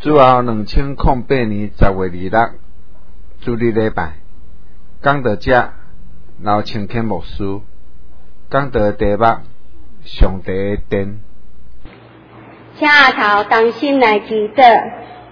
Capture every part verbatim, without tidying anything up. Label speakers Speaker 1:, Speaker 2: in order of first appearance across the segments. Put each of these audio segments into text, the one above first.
Speaker 1: 主后两千零八年十月二六，主日礼拜，讲到这，老清谦牧师讲到题目上帝的殿。
Speaker 2: 请下头同心来祈祷。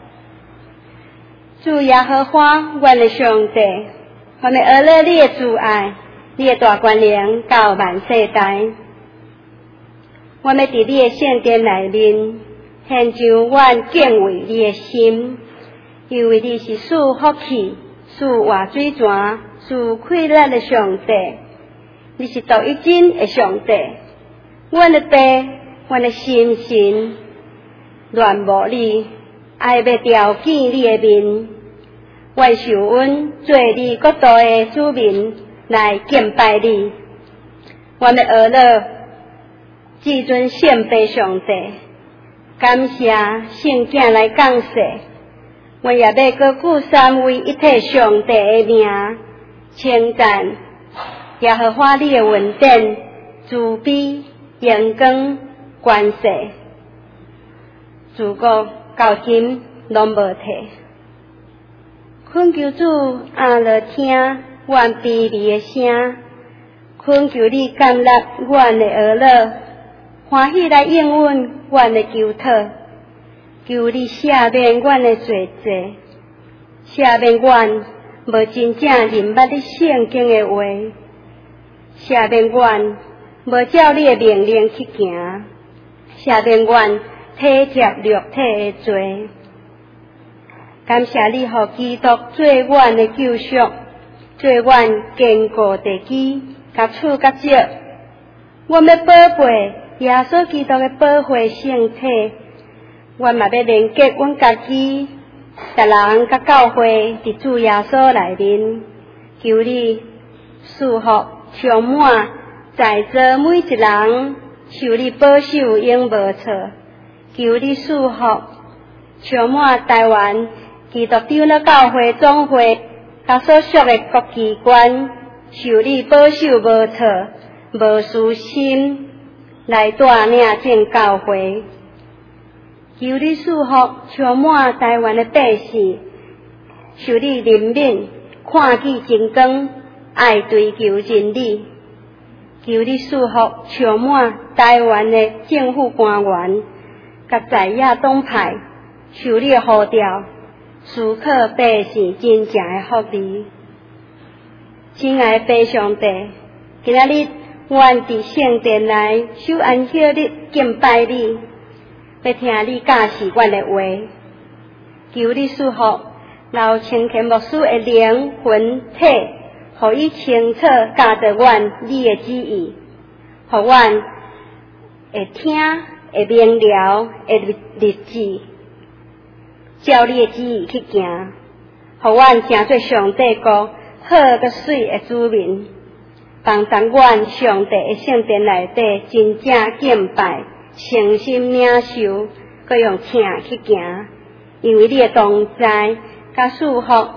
Speaker 2: 主耶和华，阮的上帝，我们学了你的慈爱，你的大权能到万世代。我们伫你的圣殿内面，献上阮敬畏你的心，因为你是赐福气、赐活水泉、赐快乐的上帝。你是独一真的上帝，阮的爸，阮的心神，恋慕你，爱要朝见你的面。阮受恩做你国度的子民来敬拜你。阮的学了至尊圣父上帝，感谢圣子来降世。阮也要搁举三位一体上帝的名，称赞耶和华你的恩典、慈悲、荣光、权势，自古到今拢无退。恳求主阿落听阮卑微的声，恳求你甘纳阮的学了，欢喜来应允阮的求讨，求你赦免阮的罪罪，赦免阮无真正认捌你圣经的话，赦免阮无照你的命令去行，赦免阮体贴肉体的罪。感谢你，互基督做阮的救赎，做阮坚固地基，甲厝甲石。阮要宝贝耶稣基督的宝血圣体，阮嘛要连结阮家己，逐人甲教会伫主耶稣内面，求你赐福充满在座每一人，受你保守永无错。求你赐福充满台湾基督长老教会总会甲所属的各机关，受你保守无错，无私心来带领正教会。求你赐福充满台湾的百姓，受你怜悯，看见真光，爱追求真理。求你赐福充满台湾的政府官员，甲在野党派，受你的呼召，思考百姓真正的福利。亲爱的父上帝，今仔日阮伫圣殿内守安息日敬拜你，要听你教示阮的话，求你赐福老清谦牧师的灵魂体，互伊清楚教导阮你的旨意，互阮会听会明了会立志，照你的旨意去行，互阮成做上帝国好个水的子民，帮助阮上帝的圣殿内底真正敬拜，诚心领受，佮用听去行，因为你的同在甲祝福，要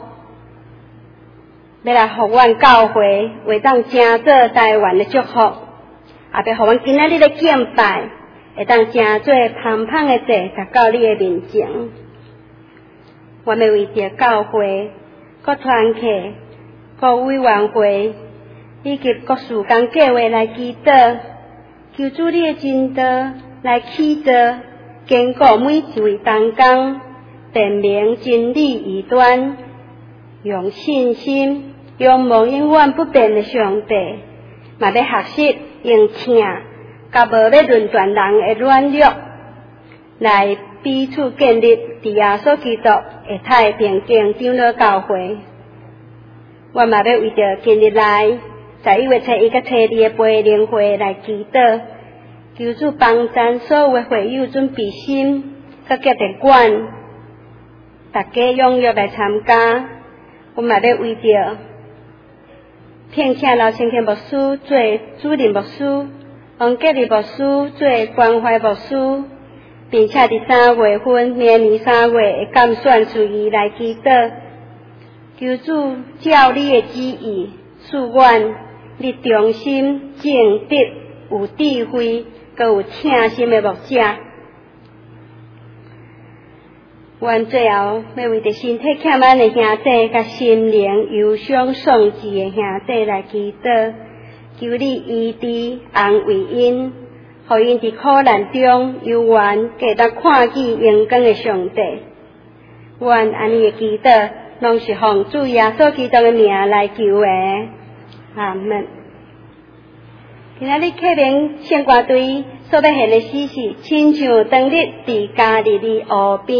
Speaker 2: 来互阮教会会当成做台湾的祝福，也要互阮今仔日的敬拜会当成做芳芳的祭，达到你的面前。我们为着教会、各团契、各委员会以及各事工计划来祈祷，求主你的真道来启造、坚固每一位同工，辨明真理异端，用信心仰望永远不变的上帝，嘛要学习用听，甲无要论断人的软弱，来彼此建立伫耶稣基督的太平静长老教会。我嘛要为着今日来十一月初一甲初二的培灵会来祈祷，求主帮咱所有的会友准备心，甲结定管，大家踊跃来参加。我嘛要为着聘请老清谦牧师做主任牧师，王吉利牧师做关怀牧师，并且伫三月份明年三月会监选事宜来祈祷，求主照你的旨意，赐阮你忠心、正直、有智慧，佮有疼心的牧者。 阮最后要为着身体欠安的兄弟，甲心灵忧伤丧志的兄弟来祈祷，求你医治安慰因，互因伫苦难中犹原继续看见阳光的上帝。阮安尼的祈祷，拢是奉主耶稣基督的名来求的。阿门。今仔日客明圣歌队所要献的诗是《亲像当日伫家己的湖边》。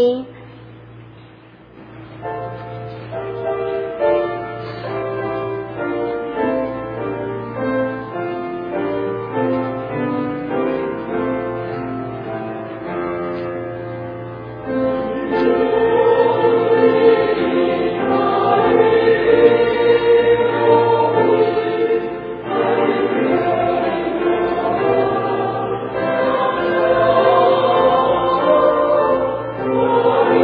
Speaker 3: Oh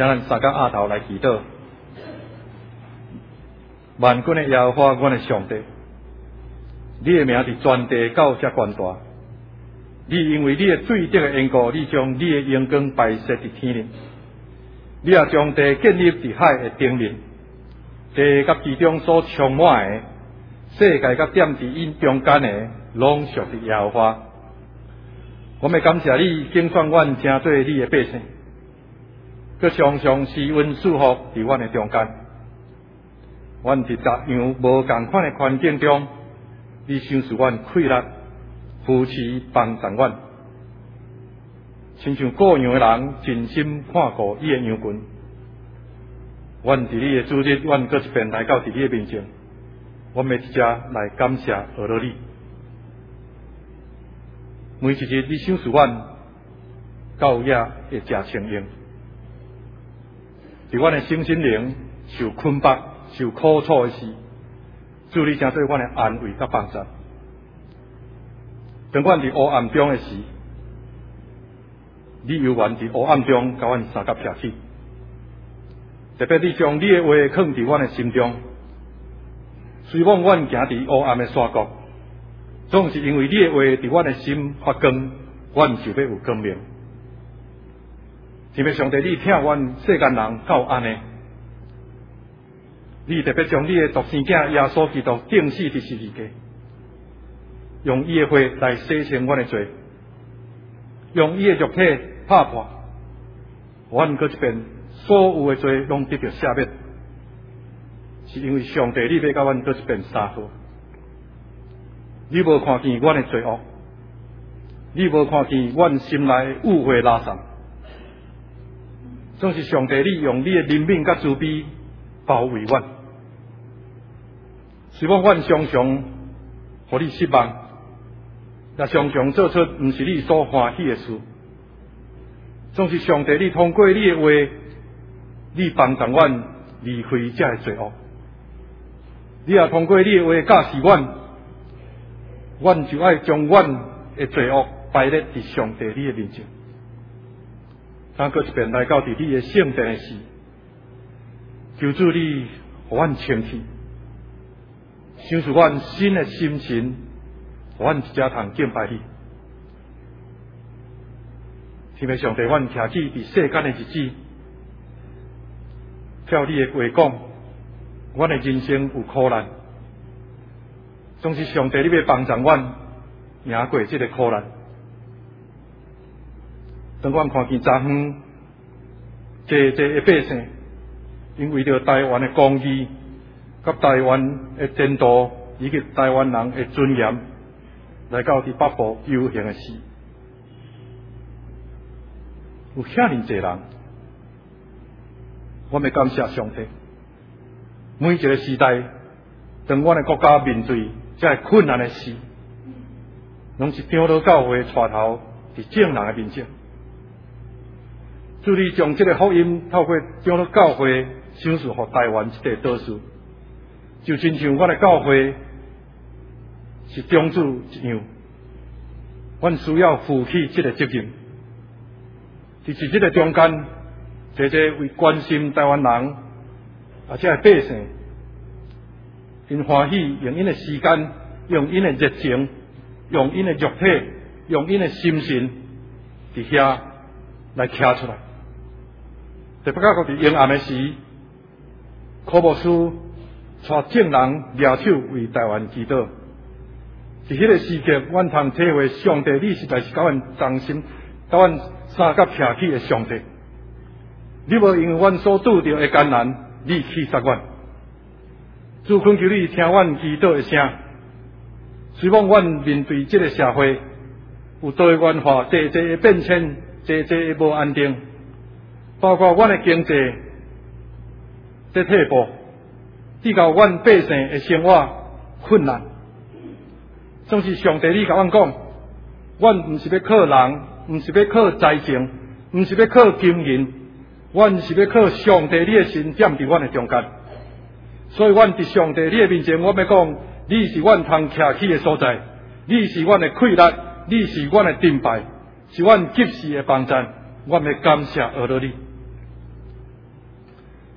Speaker 3: 请咱三甲额头来祈祷。万军的耶和华，阮的上帝，你的名伫全地到遮悬大。你因为你的水德的缘故，你将你的阳光摆设伫天里，你也将地建立伫海的顶面。地甲其中所充满的，世界甲点伫因中间的，拢属于耶和华。我们感谢你，拣选阮成做你的百姓，佮常常施恩赐福伫阮的中间。阮伫逐样无共款的环境中，你赏赐阮快乐，扶持帮助阮，亲像各样的人尽心看顾伊的羊群。阮伫你的主日，阮搁一遍来到伫你的面前，阮要伫遮来感谢俄罗你。每一日你赏赐阮到夜会食清用，伫阮的心心灵受困迫、受苦楚的时，主你诚做阮的安慰甲帮助。当阮伫黑暗中的时，你犹原伫黑暗中甲阮三甲撇起。特别你将你的话放伫阮的心中，虽望阮行伫黑暗的山谷，总是因为你的话伫阮的心发光，阮就要有光明。天父上帝，你听阮世间人到安尼，你特别将你的独生囝耶稣基督钉死伫十字架，用伊的血来洗清阮的罪，用伊的肉体拍破，阮搁一遍所有的罪拢得到赦免，是因为上帝你要甲阮搁一遍杀好。你无看见阮的罪恶，你无看见阮心内的污秽垃圾，总是上帝你用你的怜悯甲慈悲包围阮。虽望阮常常互你失望，也常常做出毋是你所欢喜的事，总是上帝你通过你的话，你帮助阮离开这的罪恶，你也通过你的话教示阮，阮就爱将阮的罪恶摆列伫上帝你的面前。当搁一遍来到伫你的圣殿的时，求主你互阮清气，赏赐阮新的心情，互阮一家通敬拜你。天父上帝，阮徛起伫世间的日子，照你的话讲，阮的人生有苦难，总是上帝你要帮助阮赢过这个苦难。当阮看见昨昏济济的百姓，因为着台湾的公义、甲台湾的前途以及台湾人的尊严，来到伫北部游行的时，有遐尼济人，我们感谢上帝。每一个时代，当阮的国家面对这困难的事，拢是长老教会带头伫正人的面前。主你将这个福音透过长老教会赏赐予台湾这个岛屿，就亲像阮的教会是宗主一样，阮需要负起这个责任。伫即个中间，济济为关心台湾人，而且百姓，因欢喜用因的时间，用因的热情，用因的肉体，用因的心神，伫遐来徛出来。特别到伫阴暗的时，科牧师带众人抓手为台湾祈祷。伫迄个时刻，阮通体会上帝，你实在是甲阮忠心，甲阮三甲撇起的上帝。你无因为阮所拄着的艰难，你弃杀阮。主恳求你听阮祈祷的声，希望阮面对这个社会有多元化、济济的变迁、济济的无安定，包括阮的经济在退步，至到阮百姓的生活困难。总是上帝你甲阮讲，阮毋是要靠人，毋是要靠财政，毋是要靠金银，阮是要靠上帝你的神点伫阮的中间。所以阮伫上帝你的面前，我要讲，你是阮通徛起的所在，你是阮的快乐，你是阮的盾牌，是阮及时的帮助。我要感谢俄罗你。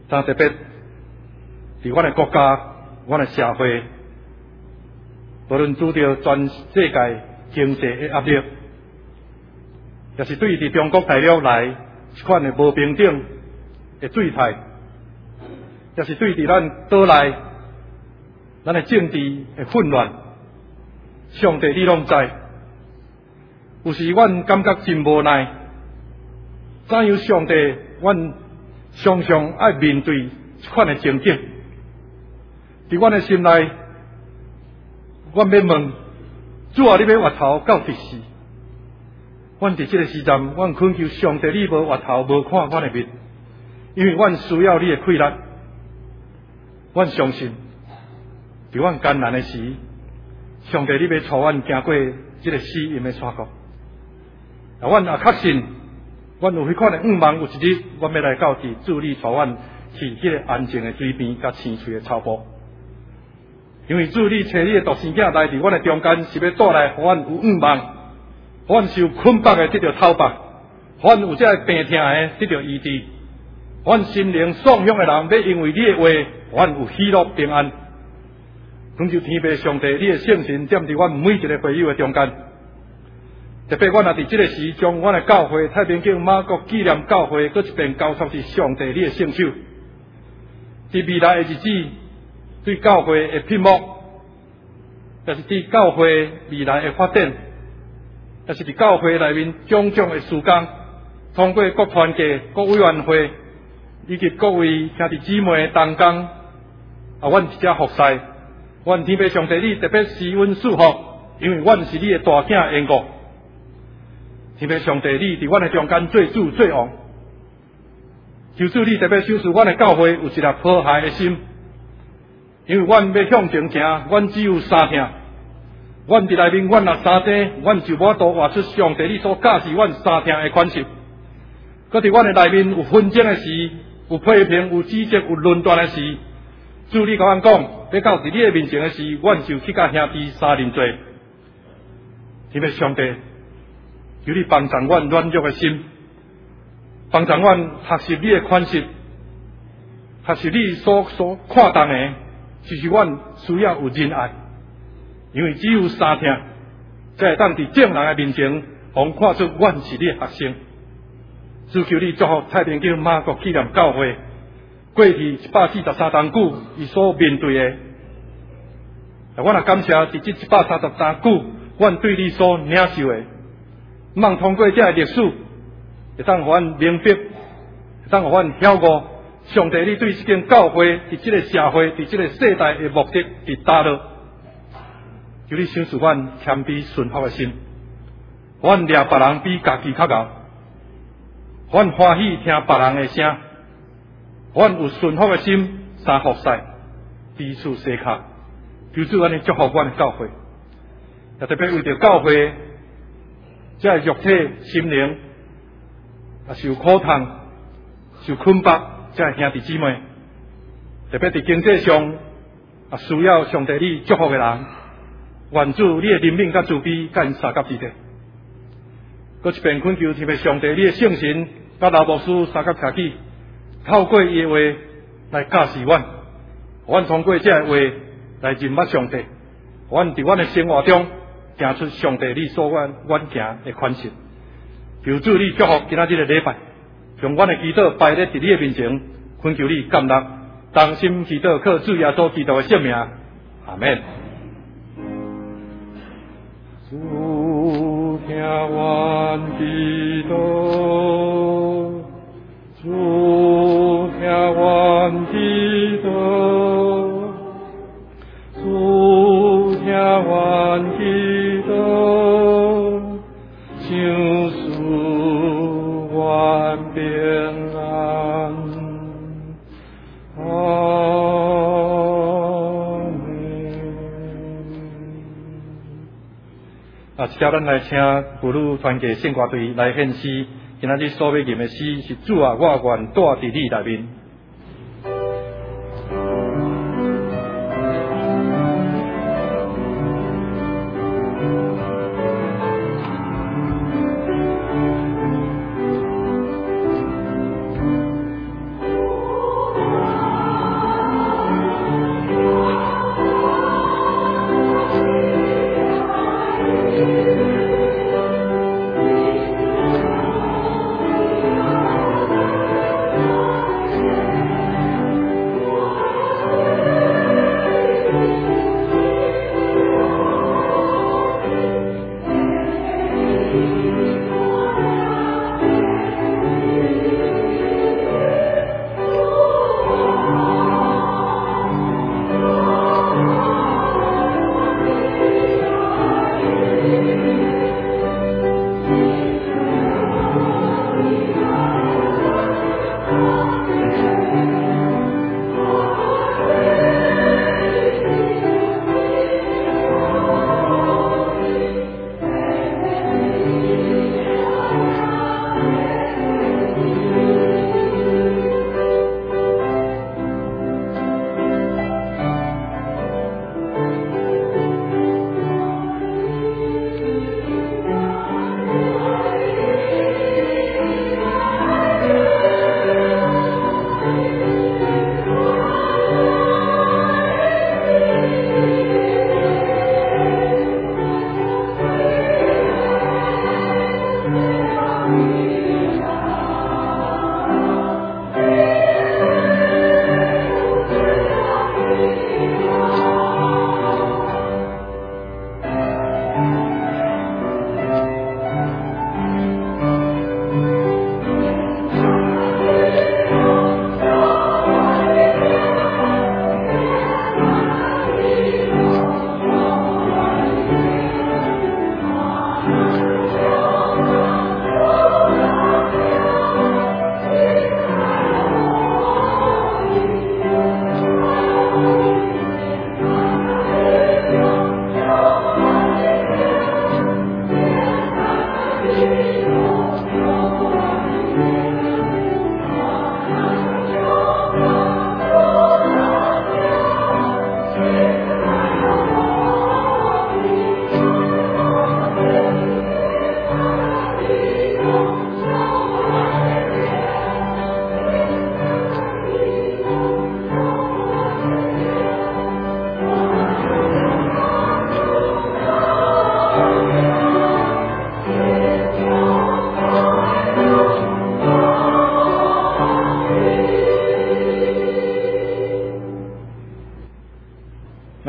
Speaker 3: 但特别伫阮的国家、阮的社会，无论拄着全世界经济的压力，也是对伫中国大陆来一款的无平等的状态，也是对伫咱岛内咱的政治的混乱，上帝你拢知。有时阮感觉真无奈，怎样上帝，阮常常爱面对这款的情景。伫阮的心内，阮要问：主啊，你要回头到第时？阮伫这个时阵，阮恳求上帝，你无回头，无看阮的面，因为阮需要你的气力。阮相信，伫阮艰难的时，上帝你要带阮行过这个死荫的山谷。啊，阮也确信，阮有迄款的愿望，有一日，阮要来到伫主你带阮去迄个安静的水边，甲青翠的草坡。因为主你找你的独生囝来伫阮的中间，是要带来，互阮有愿望，互阮受捆绑的得到透拔，互阮有这个病痛的得到医治，互阮心灵丧向的人要因为你的话，互阮有喜乐平安。恳求天父上帝，你的圣神踮伫阮每一个会友的中间。特别，阮也伫这个时，将阮的教会太平境马国纪念教会，搁一遍交托伫上帝你的圣手。伫未来的日子，对教会的屏幕，也是对教会未来的发展，也是伫教会内面种种的事工，通过各团契、各委员会以及各位兄弟姊妹同工，啊，阮一只服侍，阮天父上帝，你特别施恩赐福，因为阮是你的大囝缘故。天父上帝，你伫阮的中间做主做王，求主你特别收拾阮的教会有一粒和谐的心，因为阮要向前行，阮只有三听，阮伫内面，阮若三听，阮就无法度活出上帝你所教示阮三听的款式。搁伫阮的内面有纷争的事，有批评，有指责，有论断的事，主你甲阮讲，要到伫你的面前的事，阮就去甲兄弟三认罪。天父上帝，求你帮助阮软弱的心，帮助阮学习你的款式，学习你所所看重的，就是阮需要有仁爱，因为只有三听，才会当伫众人的面前，互看出阮是你的学生。主求你祝福太平境马国纪念教会过去一百四十三冬久，伊所面对的，阮也感谢伫这一百三十三久，阮对你所领受的。望通过这个历史，会当互阮明白，会当互阮晓悟，上帝你对这间教会、伫这个社会、伫这个世代的目的伫达到。求你赏赐阮谦卑顺服的心，互阮掠别人比家己较牛，互阮欢喜听别人的声，互阮有顺服的心，三服侍，彼此相靠。求主安尼祝福阮的教会，也特别为着教会。这肉体、心灵啊受苦痛、受捆绑，这兄弟姊妹，特别伫经济上啊需要上帝你祝福的人，愿主你的怜悯甲慈悲，甲因三甲之地。搁一遍恳求天父上帝你的圣神，甲老牧师三甲车起，透过伊的话来教示阮，阮通过这个话来认捌上帝，阮伫阮的生活中。行出上帝你所愿阮行的款式，求主你祝福今仔日的礼拜，将阮的祈祷摆咧伫你的面前，恳求你甘纳，当心祈祷靠主耶稣基督的圣名，阿门。主听阮祈祷，主听阮祈祷，主听阮祈祷。救赎万平安，阿门。啊，接下咱来请妇女团结圣歌队来献诗。今仔日所要念的诗是主啊，我愿住伫你内面。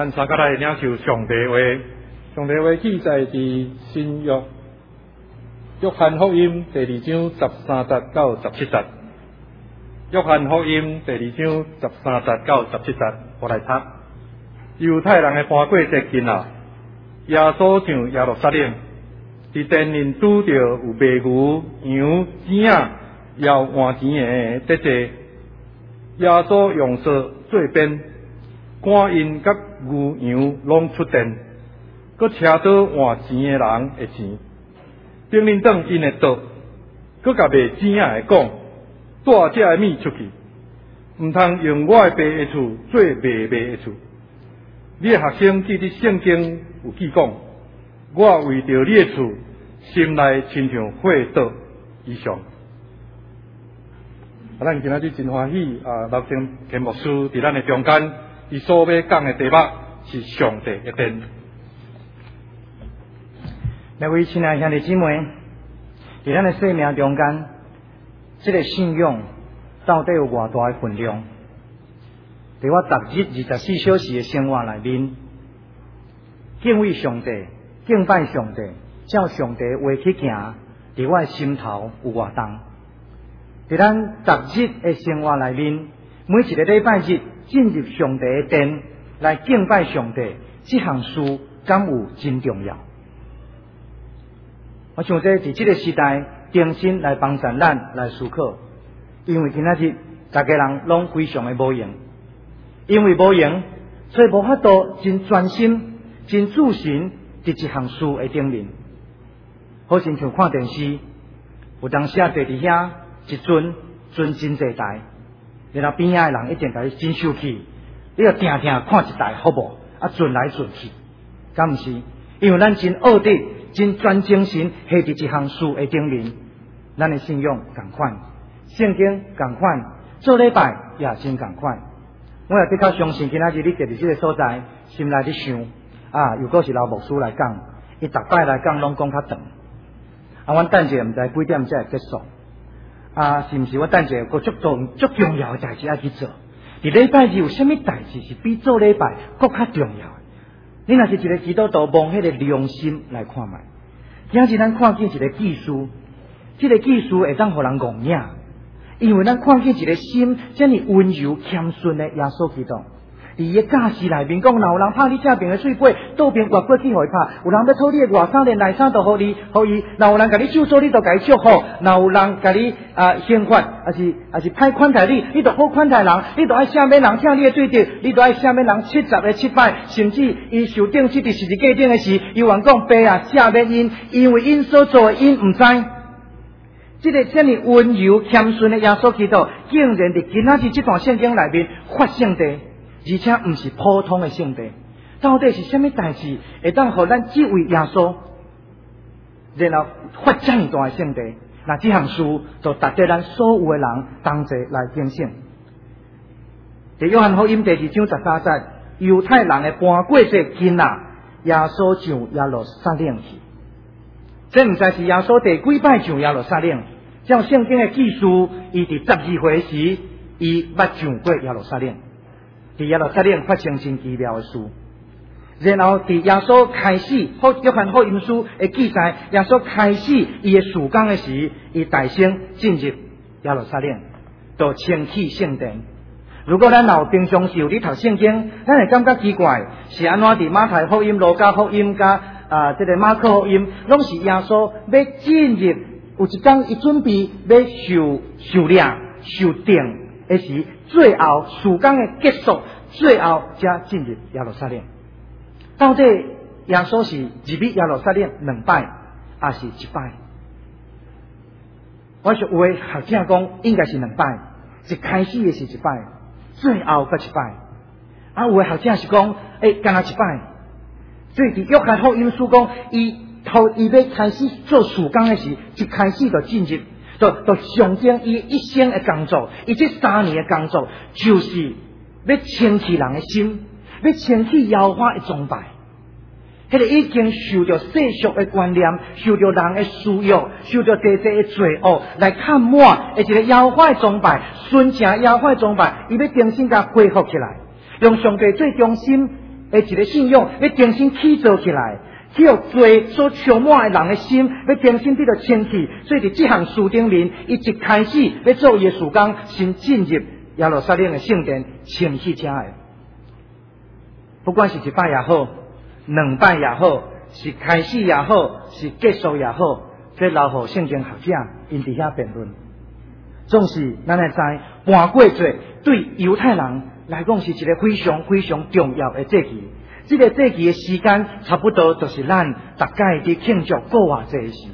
Speaker 3: 咱三个来领受上帝话。上帝话记载伫新约约翰福音第二章十三节到十七节。约翰福音第二章十三节到十七节，我来读。犹太人的搬过节近啊，耶稣上耶路撒冷，伫殿里拄着有卖牛、羊、钱仔，要换钱的得坐。耶稣用手做鞭，赶因甲牛羊拢出殿，佮车倒换钱的人的钱，顶面等因的刀，佮甲卖钱仔的讲。带这的米出去，唔通用我的爸的厝做卖卖的厝。你的学生记伫圣经有记讲，我为着你的厝，心内亲像火刀以上。啊，咱今仔日真欢喜啊！刘成田牧师伫咱的中间，伊所要讲的题目是上帝的殿。
Speaker 4: 各位亲爱兄弟姊妹，伫咱的生命中间。这个信仰到底有偌大的分量？在我逐日二十四小时的生活内面，敬畏上帝、敬拜上帝、照上帝话去行，在我的心头有偌重？在咱逐日的生活内面，每一个礼拜日进入上帝的殿来敬拜上帝，这项事敢有真重要？我想在伫这个时代。重新来帮助咱来思考，因为今仔日大家人拢非常的无用，因为无用，所以无法度真专心、真注心伫一项事的顶面。好亲像看电视，有当时啊坐伫遐一尊尊真济台，然后边仔的人一定甲你真生气，你要定定看一台好无？啊转来转去，敢毋是？因为咱真恶地、真专精神下伫一项事的顶面。咱的信仰同款，圣经同款，做礼拜也真同款。我也比较相信，今仔日你坐伫这个所在，心内伫想啊，如果是老牧师来讲，伊逐摆来讲拢讲较长。啊，阮等者毋知几点才会结束。啊，是毋是我等者有足重足重要的代志要去做？伫礼拜日有啥物代志是比做礼拜更较重要的？你若是一个基督徒，望迄个良心来看卖。今日咱看见一个技术。这个技术会当互人误领，因为咱看见一个心这么温柔谦逊的耶稣基督，伫伊个教示内面讲，若有人拍你正边的水杯，倒边越过去互伊拍；有人要偷你的外衫连内衫都互你，互伊；若有人甲你咒诅，你都甲伊祝福；若有人甲你啊刑罚，还是还是歹款待你，你都好款待人，你都爱赦免人听你的对敌，你都爱赦免人七十个七摆，甚至伊受定这伫十字架顶的时，伊还讲爸啊赦免因，因为因所做的因毋知。这个这么温柔谦逊的耶稣基督，竟然伫今仔日这段圣经内面发圣地，而且毋是普通的圣地。到底是什么代志会当互咱这位耶稣，然后发这么大的圣地？那这项事就值得咱所有的人同齐来警醒。在约翰福音第二章十三节，犹太人的搬过节近啊，耶稣上耶路撒冷去。这毋知是耶稣第几摆上耶路撒冷？照圣经的记述，伊伫十二岁时，伊捌上过耶路撒冷。伫耶路撒冷发生真奇妙的事。然后伫耶稣开始，好约翰福音书的记载，耶稣开始伊的事工的时，伊大声进入耶路撒冷，就清起圣殿。如果咱有平常时有咧读圣经，咱会感觉奇怪，是安怎伫马太福音、路加福音甲啊，这个马可福音，拢是耶稣要进入，有一天伊准备要受受领、受定的时，最后事工的结束，最后才进入耶路撒冷。到底耶稣是入去耶路撒冷两摆，还是一摆？我说有的学者讲应该是两摆，一开始的是一摆，最后搁一摆。啊，有的学者是讲，诶，干那一摆。所以伫约翰福音书讲，伊头伊要开始做事工的时，一开始就进入，就就象征伊一生的工作，伊这三年的工作，就是要清起人的心，要清起妖化的崇拜。迄个已经受到世俗的观念，受到人的私欲，受到地地的罪恶来看满，而一个妖化的崇拜，纯正妖化的崇拜，伊要重新甲恢复起来，用上帝最中心。 的一个信仰，要重新起造起来，去互罪所充满的人的心，要重新得到清气。所以伫这项事顶面，伊一开始要做伊的事工，先进入耶路撒冷的圣殿，清气车的。不管是一摆也好，两摆也好，是开始也好，是结束也好，这留互圣经学者因伫遐辩论。总是咱来知，盘过节对犹太人来讲是一个非常非常重要的节期。这个节期的时间差不多就是咱大概伫庆祝过活节时。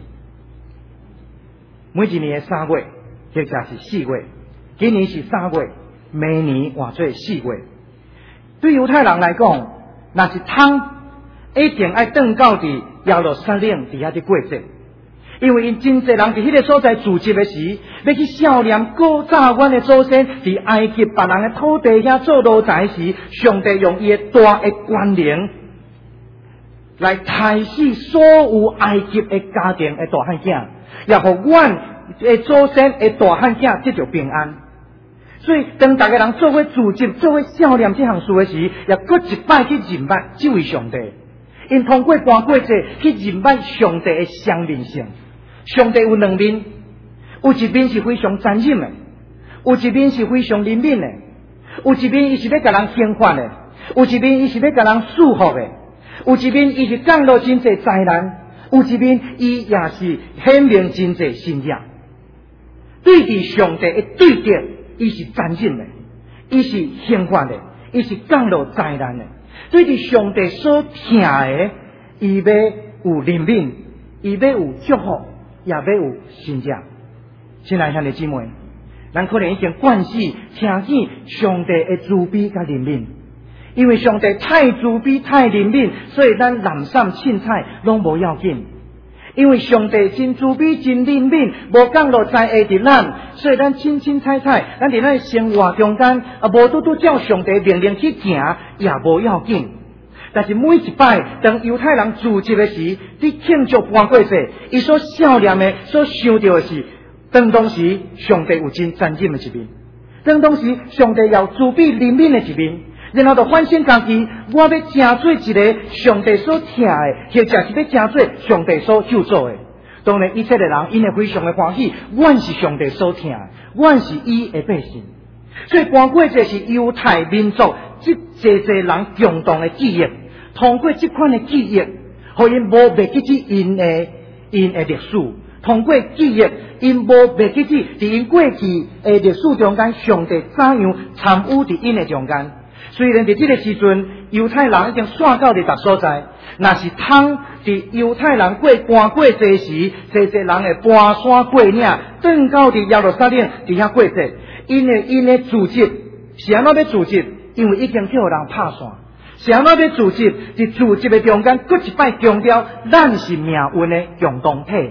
Speaker 4: 每一年的三月，或者是四月，今年是三月，明年换做四月。对犹太人来讲，若是通，一定爱转到伫耶路撒冷伫遐伫过节。因为因真侪人伫迄个所在聚集的时，要去悼念古早阮的祖先伫埃及别人的土地遐做奴才时，上帝用伊的大的权能来杀死所有埃及的家庭的大汉囝，也互阮的祖先的大汉囝得到平安。所以当大家人做伙聚集、做伙悼念这项事的时，也搁一摆去认捌这位上帝。因通过盘过节去认捌上帝的双面性。上帝有两面，有一面是非常残忍的，有一面是非常怜悯的，有一面伊是要甲人刑罚的，有一面伊是要甲人束缚的，有一面伊是降落真侪灾难，有一面伊也是显明真侪信仰。对伫上帝的对敌，伊是残忍的，伊是刑罚的，伊是降落灾难的。对伫上帝所疼的，伊要有怜悯，伊要有祝福。也要有信仰。亲爱兄弟姊妹，咱可能已经惯势听见上帝的慈悲甲怜悯，因为上帝太慈悲太怜悯，所以咱蓝衫凊彩拢无要紧。因为上帝真慈悲真怜悯，无降落在下伫咱，所以咱凊凊彩彩，咱伫咱生活中间啊，无拄拄照上帝命令去行，也无要紧。但是每一摆，当犹太人聚集的时，伫庆祝盘过节，伊所悼念的、所想到的是，当当时上帝有真残忍的一面，当当时上帝有慈悲怜悯的一面，然后就反省家己，我要成做一个上帝所疼的，或者是要成做上帝所救助的。当然，一切的人因会非常的欢喜，阮是上帝所疼的，阮是伊的百姓。所以盘过节是犹太民族即侪侪人共同的记忆。通过这款的记忆，互因无袂记起因的因的历史。通过记忆，因无袂记起伫因过去的历史中间，上帝怎样参与伫因的中间。虽然伫这个时阵，犹太人已经散到伫逐所在，若是通伫犹太人过盘过节时，侪侪人会搬山过岭，转到伫耶路撒冷伫遐过节。因的因的组织是安怎要组织？因为已经叫人拍散。是安怎要组织？伫组织的中间，搁一摆强调，咱是命运的共同体。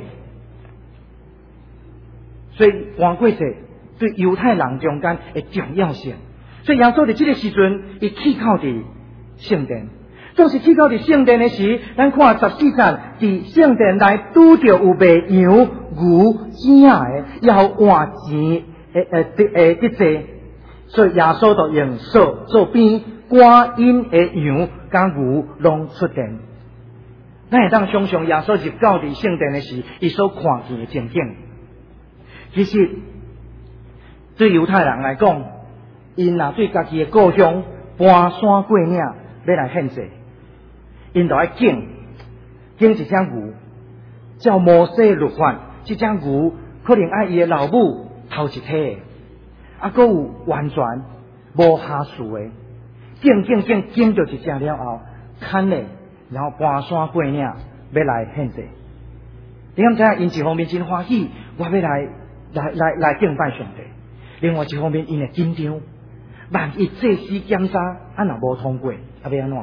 Speaker 4: 所以盘过节对犹太人中间的重要性。所以耶稣伫这个时阵，伊去靠伫圣殿。总是去靠伫圣殿的时，咱看十四节，伫圣殿内拄着有卖羊、牛、鸡的，也有换钱诶诶诶伫坐。所以耶稣就用手做边。歌音的羊甲牛拢出殿，咱会当想象耶稣入到伫圣殿的时，伊所看见的情景。其实对犹太人来讲，因若对家己的故乡搬山过岭要来献祭，因就爱敬敬一只牛，照摩西律法，这只牛可能爱伊的老母头一体，啊，阁有完全无下树的。敬敬敬敬着一只了后，砍嘞，然后搬山过岭要来献祭。你敢知影？因一方面真欢喜，我要来来来来敬拜上帝；另外一方面，因会紧张，万一祭司检查啊若无通过，啊要安怎？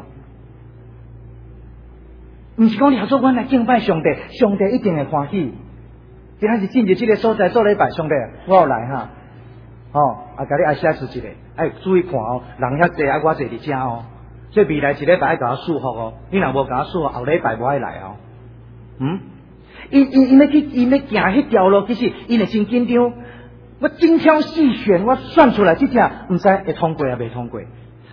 Speaker 4: 毋是讲你说阮来敬拜上帝，上帝一定会欢喜。今仔日进入这个所在做礼拜，上帝我有来哈。哦，啊，甲你爱写出一个，爱注意看哦，人遐济，啊，我坐伫遮哦，所以未来一礼拜爱甲我祝福哦，你若无甲我祝福，后礼拜无爱来哦。嗯，因因因要去，因要行迄条路，其实因会真紧张。我精挑细选，我算出来这只毋知会通过也未通过。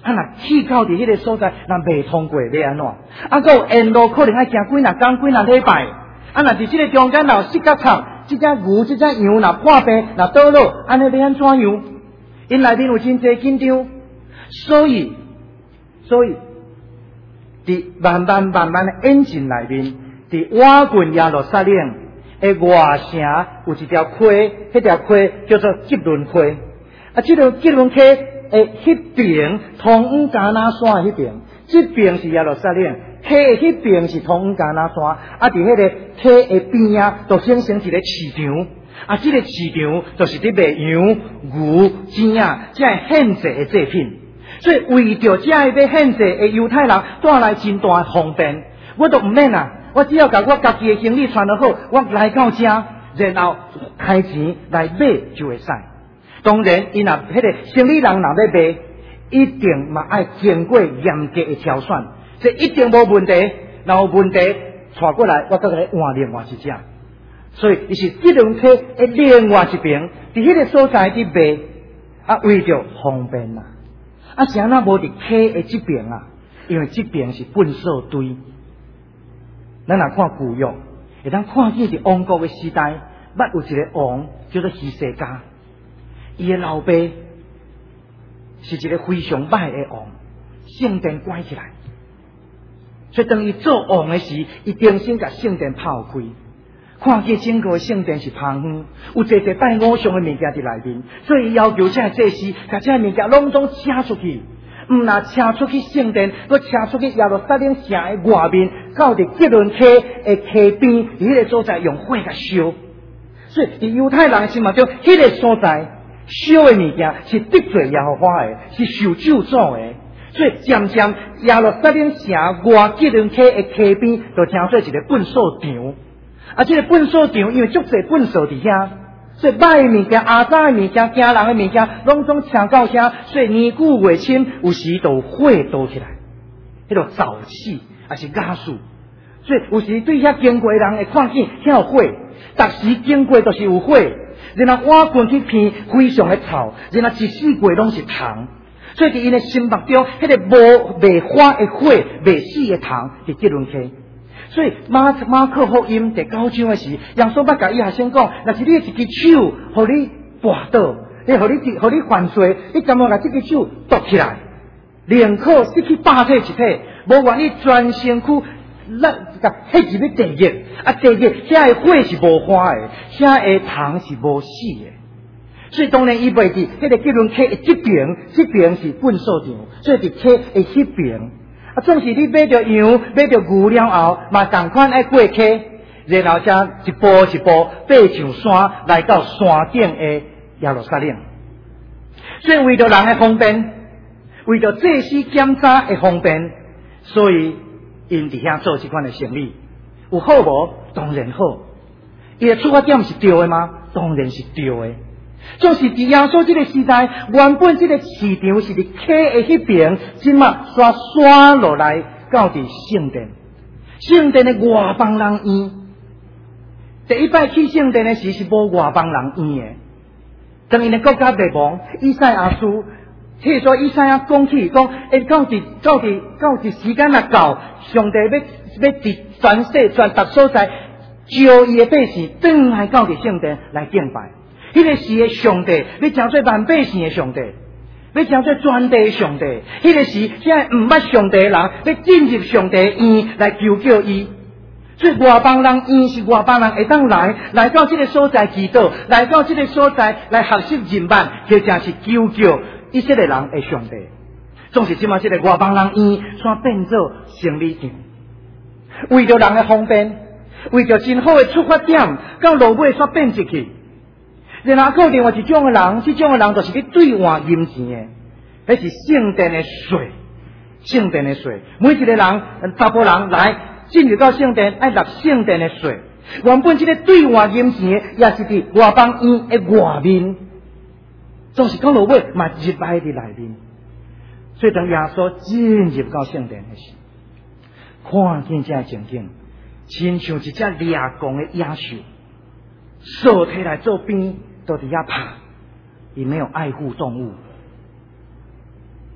Speaker 4: 啊，若去到伫迄个所在，若未通过要安怎？啊，搁有沿路可能爱行几若工几若礼拜。啊，若伫即个中间若有四角插，即只牛、即只羊若破病、若倒落，安尼要安怎样？因内面有真侪紧张，所以，所以，伫慢慢慢慢的演进内面，伫瓦郡耶路撒冷的外城有一条溪，迄条溪叫做吉伦溪。啊，即条吉伦溪诶，迄边通往加拿山的迄边，即边是耶路撒冷，溪的迄边是通往加拿山。啊，伫迄个溪的边啊，就形成一个市场。啊，即、这个市场就是伫卖羊、牛、钱啊，即系献祭的祭品。所以为着即个要献祭的犹太人带来真大的方便，我都毋免啊，我只要甲我家己的行李传落好，我来到遮，然后开钱来买就会使。当然，伊若迄个生理人若要卖，一定嘛爱经过严格的挑选，这一定无问题。若有问题，带过来，我再来换另外一只。所以，伊是吉伦溪的另外一边，伫迄个所在伫卖，啊，为着方便啦。啊，是安那无伫溪的即边啊？因为即边是粪扫堆。咱若看古约，会当看见伫王国的时代，捌有一个王叫做希西家。伊的老爸是一个非常歹的王，圣殿关起来，所以当伊做王的时，伊重新甲圣殿抛开，看见整个圣殿是荒荒，有一个拜偶像的物件伫内面，所以要求这个祭司甲这个物件拢总请出去，毋若请出去圣殿，佮请出去耶路撒冷城的外面，到伫吉伦溪的溪边，伫迄个所在用火甲烧，所以伫犹太人心目中，迄个所在。烧的物件是得罪耶和华的，是受咒诅的，所以渐渐耶路撒冷城外吉伦溪的溪边，就成做一个粪扫场。啊，这个粪扫场因为足侪粪扫伫遐，所以歹的物件、阿早的物件、惊人的物件，拢总请到遐，所以年久月深，有时就火倒起来，迄个沼气也是压死。所以有时对遐经过的人会看见遐有火，逐时经过都是有火。然后挖滚去片，非常的臭，然后一四季拢是虫，所以伫因的心目中，迄个无未化的火、未死的虫，是吉伦溪。所以马马可福音第九章的时，耶稣捌甲伊学生讲，若是你一只手，互你绊倒，你互你互你犯罪，你甘愿甲这只手夺起来，宁可失去百体一体，无愿意全身躯。咱甲迄入去地狱，啊地狱遐的火是无花的，遐的虫是无死的。所以当然伊袂伫迄个吉伦溪的这边，这边是粪扫场，所以伫溪的迄边，啊总是你买着羊，买着牛了后，嘛同款爱过溪，然后才一步一步爬上山，来到山顶的耶路撒冷。所以为着人的方便，为着祭司检查的方便，所以。因伫遐做即款的生意，有好无？当然好。伊的出发点是对的吗？当然是对的。就是伫耶稣即个时代，原本即个市场是伫溪的迄边，即马刷刷落来到伫圣殿。圣殿的外邦人院，第一摆去圣殿的时是无外邦人院的。当因的国家灭亡，以赛亚书。譬如说，以赛亚讲起讲，诶，到伫到伫到伫时间若到，上帝要要伫全世全逐所在，召伊的百姓转来到伫圣殿来敬拜。迄、那个时的上帝要成做万百姓的上帝，要成做全地的上帝。迄、那个时，现在毋捌上帝的人要进入上帝的院来求救伊。所以外邦人院是外邦人会当来，来到这个所在祈祷，来到这个所在来学习人办，或者是求救。以色列人的上帝，总是即马即个外邦人院煞变做生理场，为着人的方便，为着真好的出发点，到落尾煞变进去。然后还有另外一种的人，这种的人就是去兑换银钱的，那是圣殿的税，圣殿的税。每一个人，查甫人来进入到圣殿，爱纳圣殿的税。原本这个兑换银钱的，也是伫外邦院的外面。总是讲落尾嘛入来伫内面，所以当耶稣进入到圣殿的时，看见这情景，亲像一只掠狂的野兽，扫起来做边都伫遐拍，也没有爱护动物。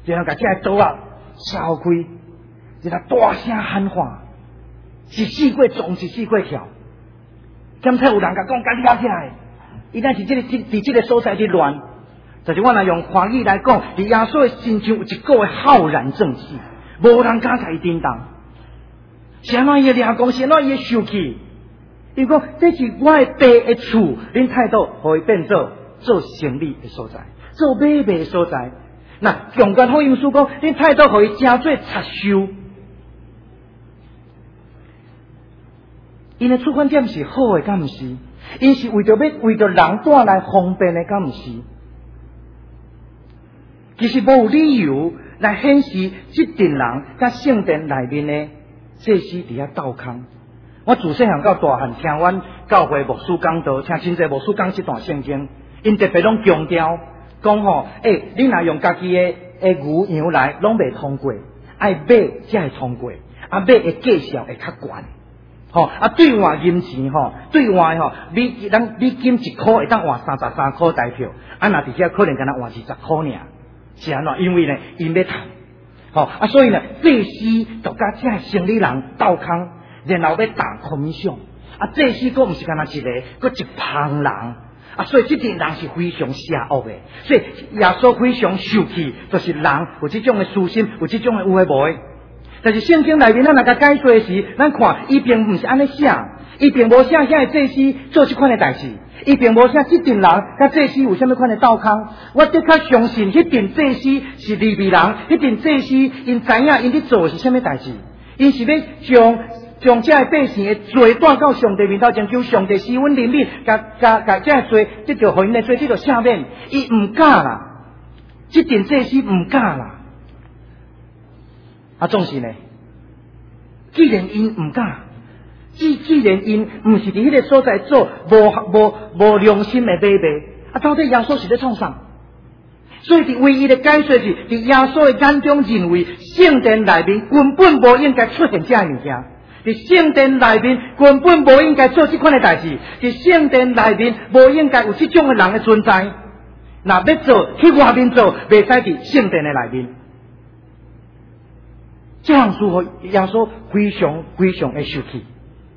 Speaker 4: 然后把这个刀啊烧开，一个大声喊话，一四过撞，一四过跳。检测有人甲讲，甲抓起来，伊咱是这个伫伫这个所在伫乱，就是我若用华语来讲，伫耶稣的身上有一股的浩然正气，无人敢甲伊震动。是安怎伊的抓讲，是安怎伊的受气？伊讲这是我的爸的厝，恁态度互伊变做做生意的所在，做买卖的所在。那强权福音书讲，恁态度互伊真做插收。因的出发点是好的，敢毋是？因是为着要为着人带来方便的，敢毋是？其实无有理由来显示这群人甲圣殿内面的祭司伫遐斗空。我自细汉到大汉听阮教会牧师讲道，听真侪牧师讲这段圣经，因特别拢强调讲吼，诶、欸，你若用家己的诶牛羊来，拢袂通过，爱买才会通过，啊，买的价钱会较悬。吼、哦、啊，对外银钱吼，对外吼，美咱美金一箍会当换三十三箍台票，啊，若伫遐可能敢若换二十箍尔，是安怎？因为呢，因要赚，吼、哦、啊，所以呢，祭司就甲这生理人斗空，然后要打空想，啊，祭司佫毋是干那一个，佫一旁人，啊，所以这群人是非常邪恶的，所以耶稣非常受气，就是人有这种的私心，有这种的有诶无诶。但是圣经内面咱若甲解说时，咱看伊并毋是安尼写，伊并无写遐个祭司做即款的代志，伊并无写即群人甲祭司有啥物款的斗空。我的确相信迄群祭司是利未人，迄群祭司因知影因伫做的是啥物代志，因是要将将这百姓的罪带到上帝面头前，求上帝施恩怜悯，甲甲甲这罪得着互因的罪得着赦免，伊毋敢啦，即群祭司毋敢啦。啊，总是呢，既然因唔敢，既既然因唔是伫迄个所在做无无无良心的买卖，啊，到底耶稣是咧创啥？所以伫唯一的解说是，伫耶稣的眼中认为圣殿内面根本无应该出现这样物件，伫圣殿内面根本无应该做这款的代志，伫圣殿内面无应该有这种的人的存在。若要做去外面做，袂使伫圣殿的内面。这样事互耶稣非常非常的受气，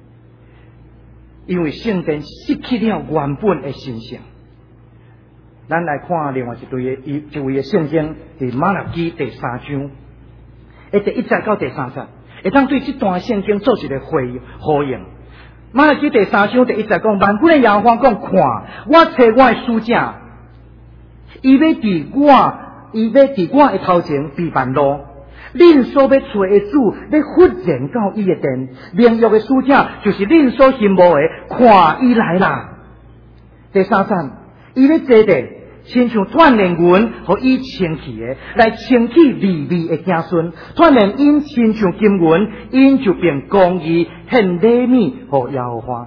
Speaker 4: 因为圣殿失去了原本的神圣。咱来看另外一对的一一位的圣经，伫马拉基第三章，诶，第一节到第三节，会当对这段圣经做一个回呼应。马拉基第三章第一节讲：万军的耶和华讲，看，我找我的使者，伊要伫我，伊要伫我的头前备办路。恁所要找的主，要忽然到伊的殿，名约的使者就是恁所羡慕的，看伊来啦。第三站，伊咧坐地，亲像锻炼云，互伊清气的，来清气利未的子孙，锻炼因亲像金云，因就变公义，献礼物互耶和华。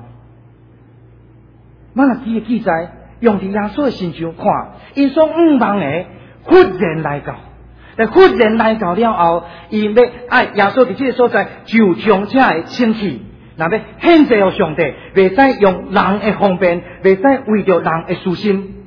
Speaker 4: 马拉基的记载用伫耶稣的身上看，因所五望的忽然来到。但忽然来到了后，伊要爱耶稣伫这个所在，就将这个清气，若要献祭予上帝，袂使用人的方便，袂使为着人的私心，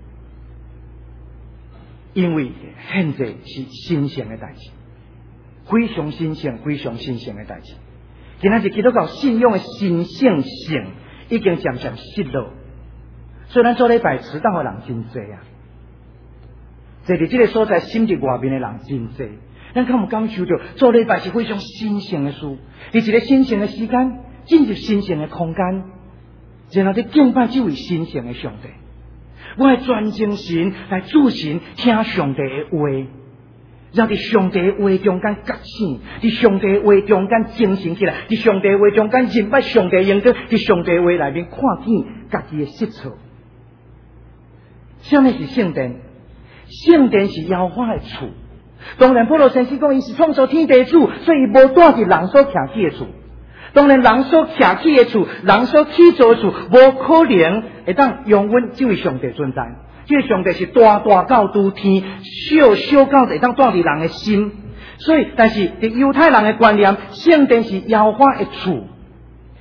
Speaker 4: 因为献祭是神圣的代志，非常神圣、非常神圣的代志。今仔日基督教信仰的神圣性已经渐渐失落，虽然做礼拜迟到的人真多啊。坐伫这个所在，心伫外面的人真多，咱敢有感受到做礼拜是非常神圣的事，伫一个神圣的时间，进入神圣的空间，然后伫敬拜这位神圣的上帝。我来专精神来主神听上帝的话，然后伫上帝的话中间觉醒，伫上帝的话中间精神起来，伫上帝的话中间认捌上帝应许，伫上帝的话内面看见家己的失错。什么是圣殿？圣殿是耶和华的厝，当然保罗先生讲，伊是创造天地主，所以无住伫人所徛起的厝。当然，人所徛起的厝，人所起造的厝，无可能会当永远这位上帝存在。这位上帝是大大到拄天，小小到会当住伫人的心。所以，但是伫犹太人的观念，圣殿是耶和华的厝。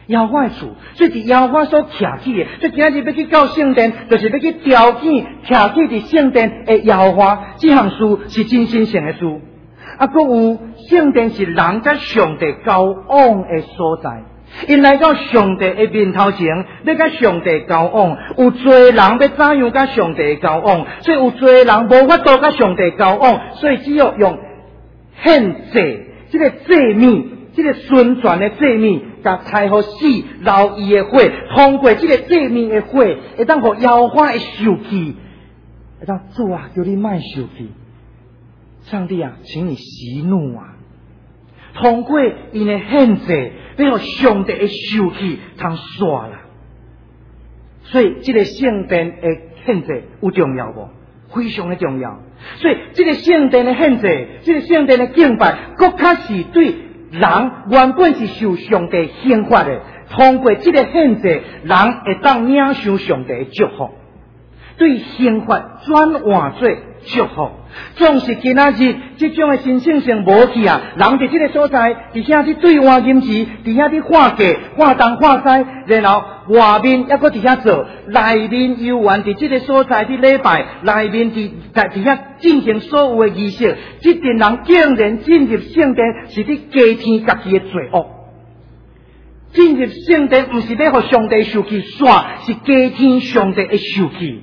Speaker 4: 耶和华的厝，所以伫耶和华所徛起的，所以今仔日要去到圣殿，就是要去雕建徛起伫圣殿的耶和华。这项事是真神圣的事。啊，搁有圣殿是人甲上帝交往的所在。因来到上帝的面头前，要甲上帝交往，有侪人要怎样甲上帝交往，所以有侪人无法度甲上帝交往，所以只要用献祭，这个祭物，这个宣传的祭物，甲柴互死留伊的火，通过这个祭物的火，会当互耶和华的受气，会当主啊，叫你莫受气，上帝啊，请你息怒啊！通过因的献祭，要互上帝的受气通煞啦。所以，这个圣殿的献祭有重要无？非常的重要。所以，这个圣殿的献祭，这个圣殿的敬拜，更较是对人原本是受上帝刑罚的，通过这个献祭，人会当领受上帝的祝福，对刑罚转换做祝福。总是今仔日这种的神圣性无去啊！人伫这个所在，伫遐伫对换银钱，伫遐伫化价、化东化西，然后外面还搁伫遐做，内面游玩伫这个所在伫礼拜，内面伫在伫遐进行所有的仪式。这群人竟然进入圣殿，是伫加添家己的罪恶。进入圣殿，不是要互上帝受气煞，是加添上帝的受气。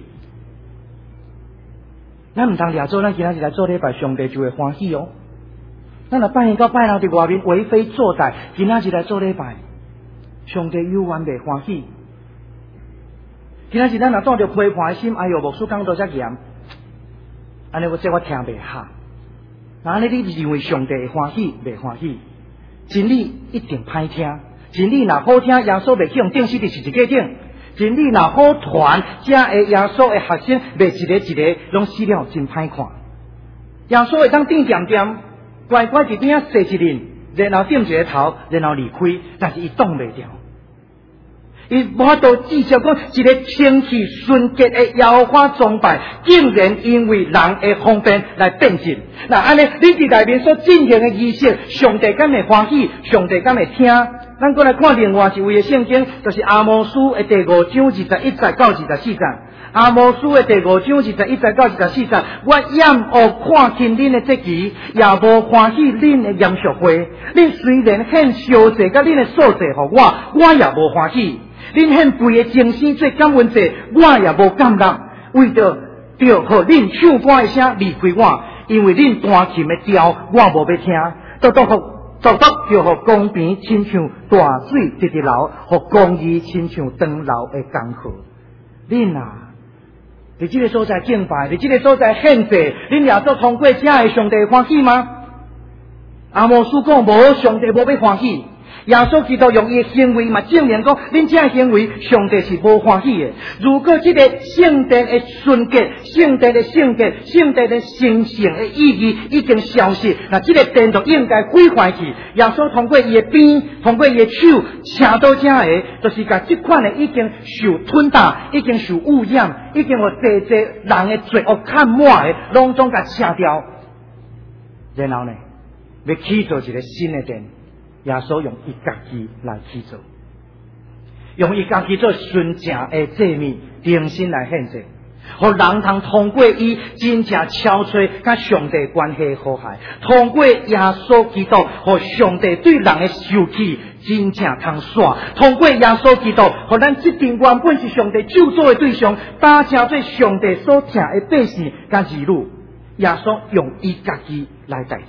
Speaker 4: 咱唔通掠做，咱今仔日来做礼拜，上帝就会欢喜哦。咱若拜年到拜六伫外面为非作歹，今仔日来做礼拜，上帝永远袂欢喜。今仔日咱若带着批判的心，哎哟，牧师讲到遮严，安尼我这我听袂下。那安尼你认为上帝会欢喜袂欢喜？真理一定歹听，真理若好听，耶稣袂去用定死的是一个顶。真理若好传，这个耶稣的学生，袂一个一个拢死了真歹看。耶稣会当顶点点，乖乖伫边仔坐一轮，然后点一个头，然后离开，但是伊挡袂掉。伊无法度至少讲一个清气纯洁的耶和华崇拜，竟然因为人的方便来变质。那安尼，你伫内面所进行的仪式，上帝敢会欢喜？上帝敢会听？咱过来看另外一位的圣经，就是阿摩司的第五章二十一节到二十四节。阿摩司的第五章二十一节到二十四节，我厌恶看见恁的节期，也无欢喜恁的严肃会。恁虽然献烧祭甲恁的素祭互我，我也无欢喜。恁献肥的精生做感恩祭，我也无感觉。为着着互恁唱歌的声离开我，因为恁弹琴的调我无要听，独独互。独独就互公平亲像大水直直流，互公义亲像长流的江河。恁啊，伫这个所在敬拜，伫这个所在献祭，恁也做通过这的上帝欢喜吗？阿摩司讲无，上帝无要欢喜。耶稣基督用伊的行为嘛证明讲，恁这行为上帝是无欢喜的。如果这个圣殿的纯洁、圣殿的圣洁、圣殿的神圣的意义已经消失，那这个殿就应该毁坏去。耶稣通过伊的鞭，通过伊的手，请到这的，就是甲这款的已经受吞打、已经受污染、已经有济济人的罪恶看满的，拢总甲请掉。然后呢，要起造一个新的殿。耶稣用伊家己来去做，用伊家己做纯正的祭物，诚心来献祭，互人通通过伊真正敲吹甲上帝关系和谐，通过耶稣基督，互上帝对人的受气真正通煞，通过耶稣基督，互咱这群原本是上帝救助的对象，打成做上帝所疼的百姓甲儿女，耶稣用伊家己来代替。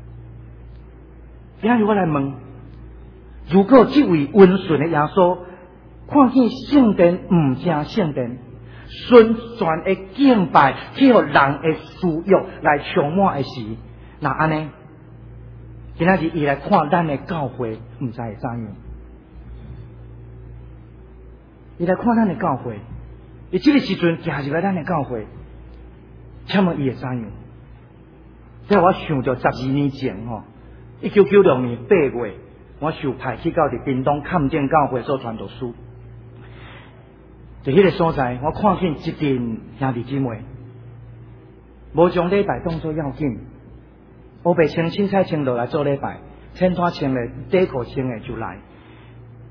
Speaker 4: 今日我来问，如果这位温顺的耶稣看见圣殿唔正圣殿，纯全的敬拜去互人的私欲来充满的时，那安尼，今仔日伊来看咱的教会，唔知会怎样？伊来看咱的教会，伊这个时阵行入来咱的教会，请问伊会怎样？在我想着十二年前吼。一九九六年八月，我受派去到伫屏东看见教会所传道书，在迄个所在，我看见一群兄弟姊妹，无将礼拜当作要紧，乌白穿凊彩穿落来做礼拜，衬拖穿的、短裤穿的就来。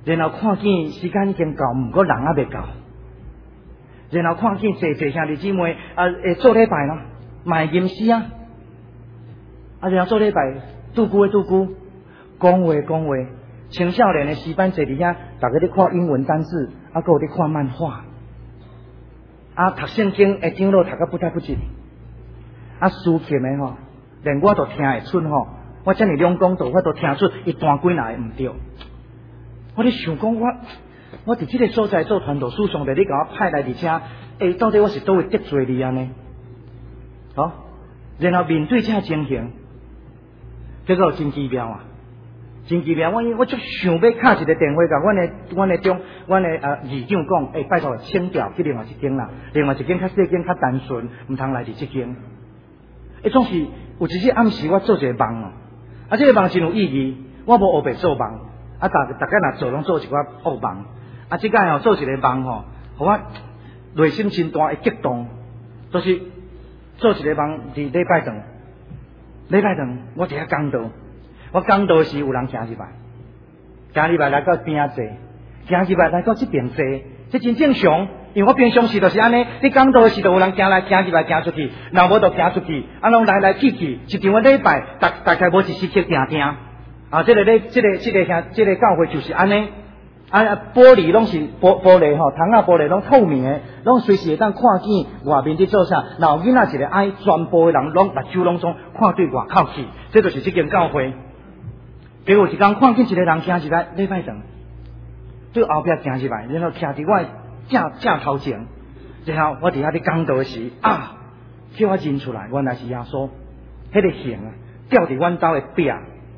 Speaker 4: 然后看见时间已经到，毋过人还未到。然后看见坐坐兄弟姊妹啊，会做礼拜啦，卖吟诗啊，啊，然后做礼拜，拄句的拄句，讲话讲话，青少年的诗班坐伫遐，大家咧看英文单词，啊，搁有咧看漫画，啊，读圣经会长老读到不太不进，啊，抒情的吼，连我都听会出吼，我遮尔两公度，我都听出一段几来毋对，我咧想讲我。我伫即个所在做传道书上帝，你甲我派来伫遮，诶，到底我是倒位得罪你安尼？好，然后面对这情形，结果真奇妙啊！真奇妙！我我足想要敲一个电话，甲阮的阮的中阮的啊议长讲，诶，拜托请调去另外一间啦，另外一间较细间较单纯，毋通来伫即间。诶，总是有一日暗时我做一个梦哦，啊，这个梦真有意义，我无学白做梦，啊，大大家若做拢做一寡恶梦。啊，即摆吼做一个梦吼，互我内心真大的激动，就是做一个梦伫礼拜堂，礼拜堂我伫遐讲道，我讲道时有人行入来，行入来来到边仔坐，行入来来到即边坐，这真正常，因为我平常时就是安尼，你讲道时就有人行来行入来行出去，若无就行出去，啊，拢来来去去，一场的礼拜大大概无一时刻定定，啊，这个礼这个这个这个这个教会就是安尼。啊，玻璃拢是玻玻璃吼，窗仔玻璃拢透明的，拢随时会当看见外面伫做啥。然后囡仔一个爱，全部的人拢目睭拢总看对外口去，这就是这间教会。结果一天看见一个人行入来礼拜堂，对后壁行入来，然后徛伫我正正头前，然后我伫遐咧讲道时啊，叫我认出来，原来是耶稣，迄个形啊，吊伫阮兜的壁，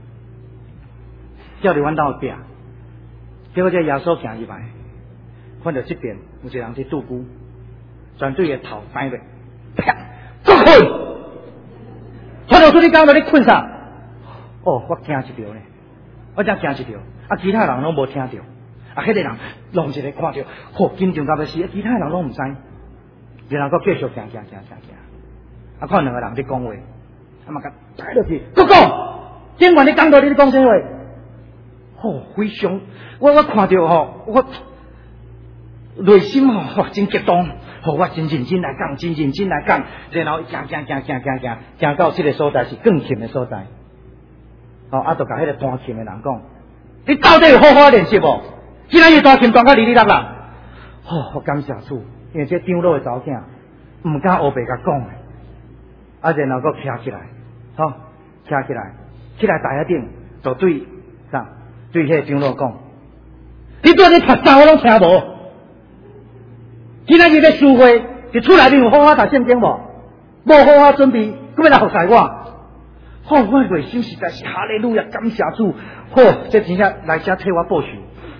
Speaker 4: 吊伫阮兜的壁。结果这耶稣行入来，看到这边有一个人在拄鼓，全对个头摆落，啪，不困！传道书你讲到你困啥？哦，我惊一条呢，我真惊一条，啊，其他人拢无听到，啊，迄个人弄一个看到，嚯，紧张到要死，其他人拢唔知，然后佮继续行行行行行，啊，看两个人在讲话，啊嘛甲摆落去，佮讲，今晚你讲到你咧讲啥话？哦，非常，我我看到吼，我内心吼哇真激动，吼我真认真来讲，真认真来讲，然后行行行行行行，行到这个所在是更近的所在，哦，啊，就甲迄个弹琴的人讲，你到底有好好练习无？既然伊弹琴弹到哩哩啦啦，哦，我感谢主，因为这长老的查某囝唔敢黑白甲讲的，啊，然后佮徛起来，吼、哦，徛起来，起来台下顶，就对啥？对迄个长老讲，你对你读啥我拢听无。今仔日咧聚会，就出来你有好好读圣经无？无好好准备，佮要来服侍我。哦，我内心实在是哈利路亚，感谢主。哦，这真正来遮替我报仇。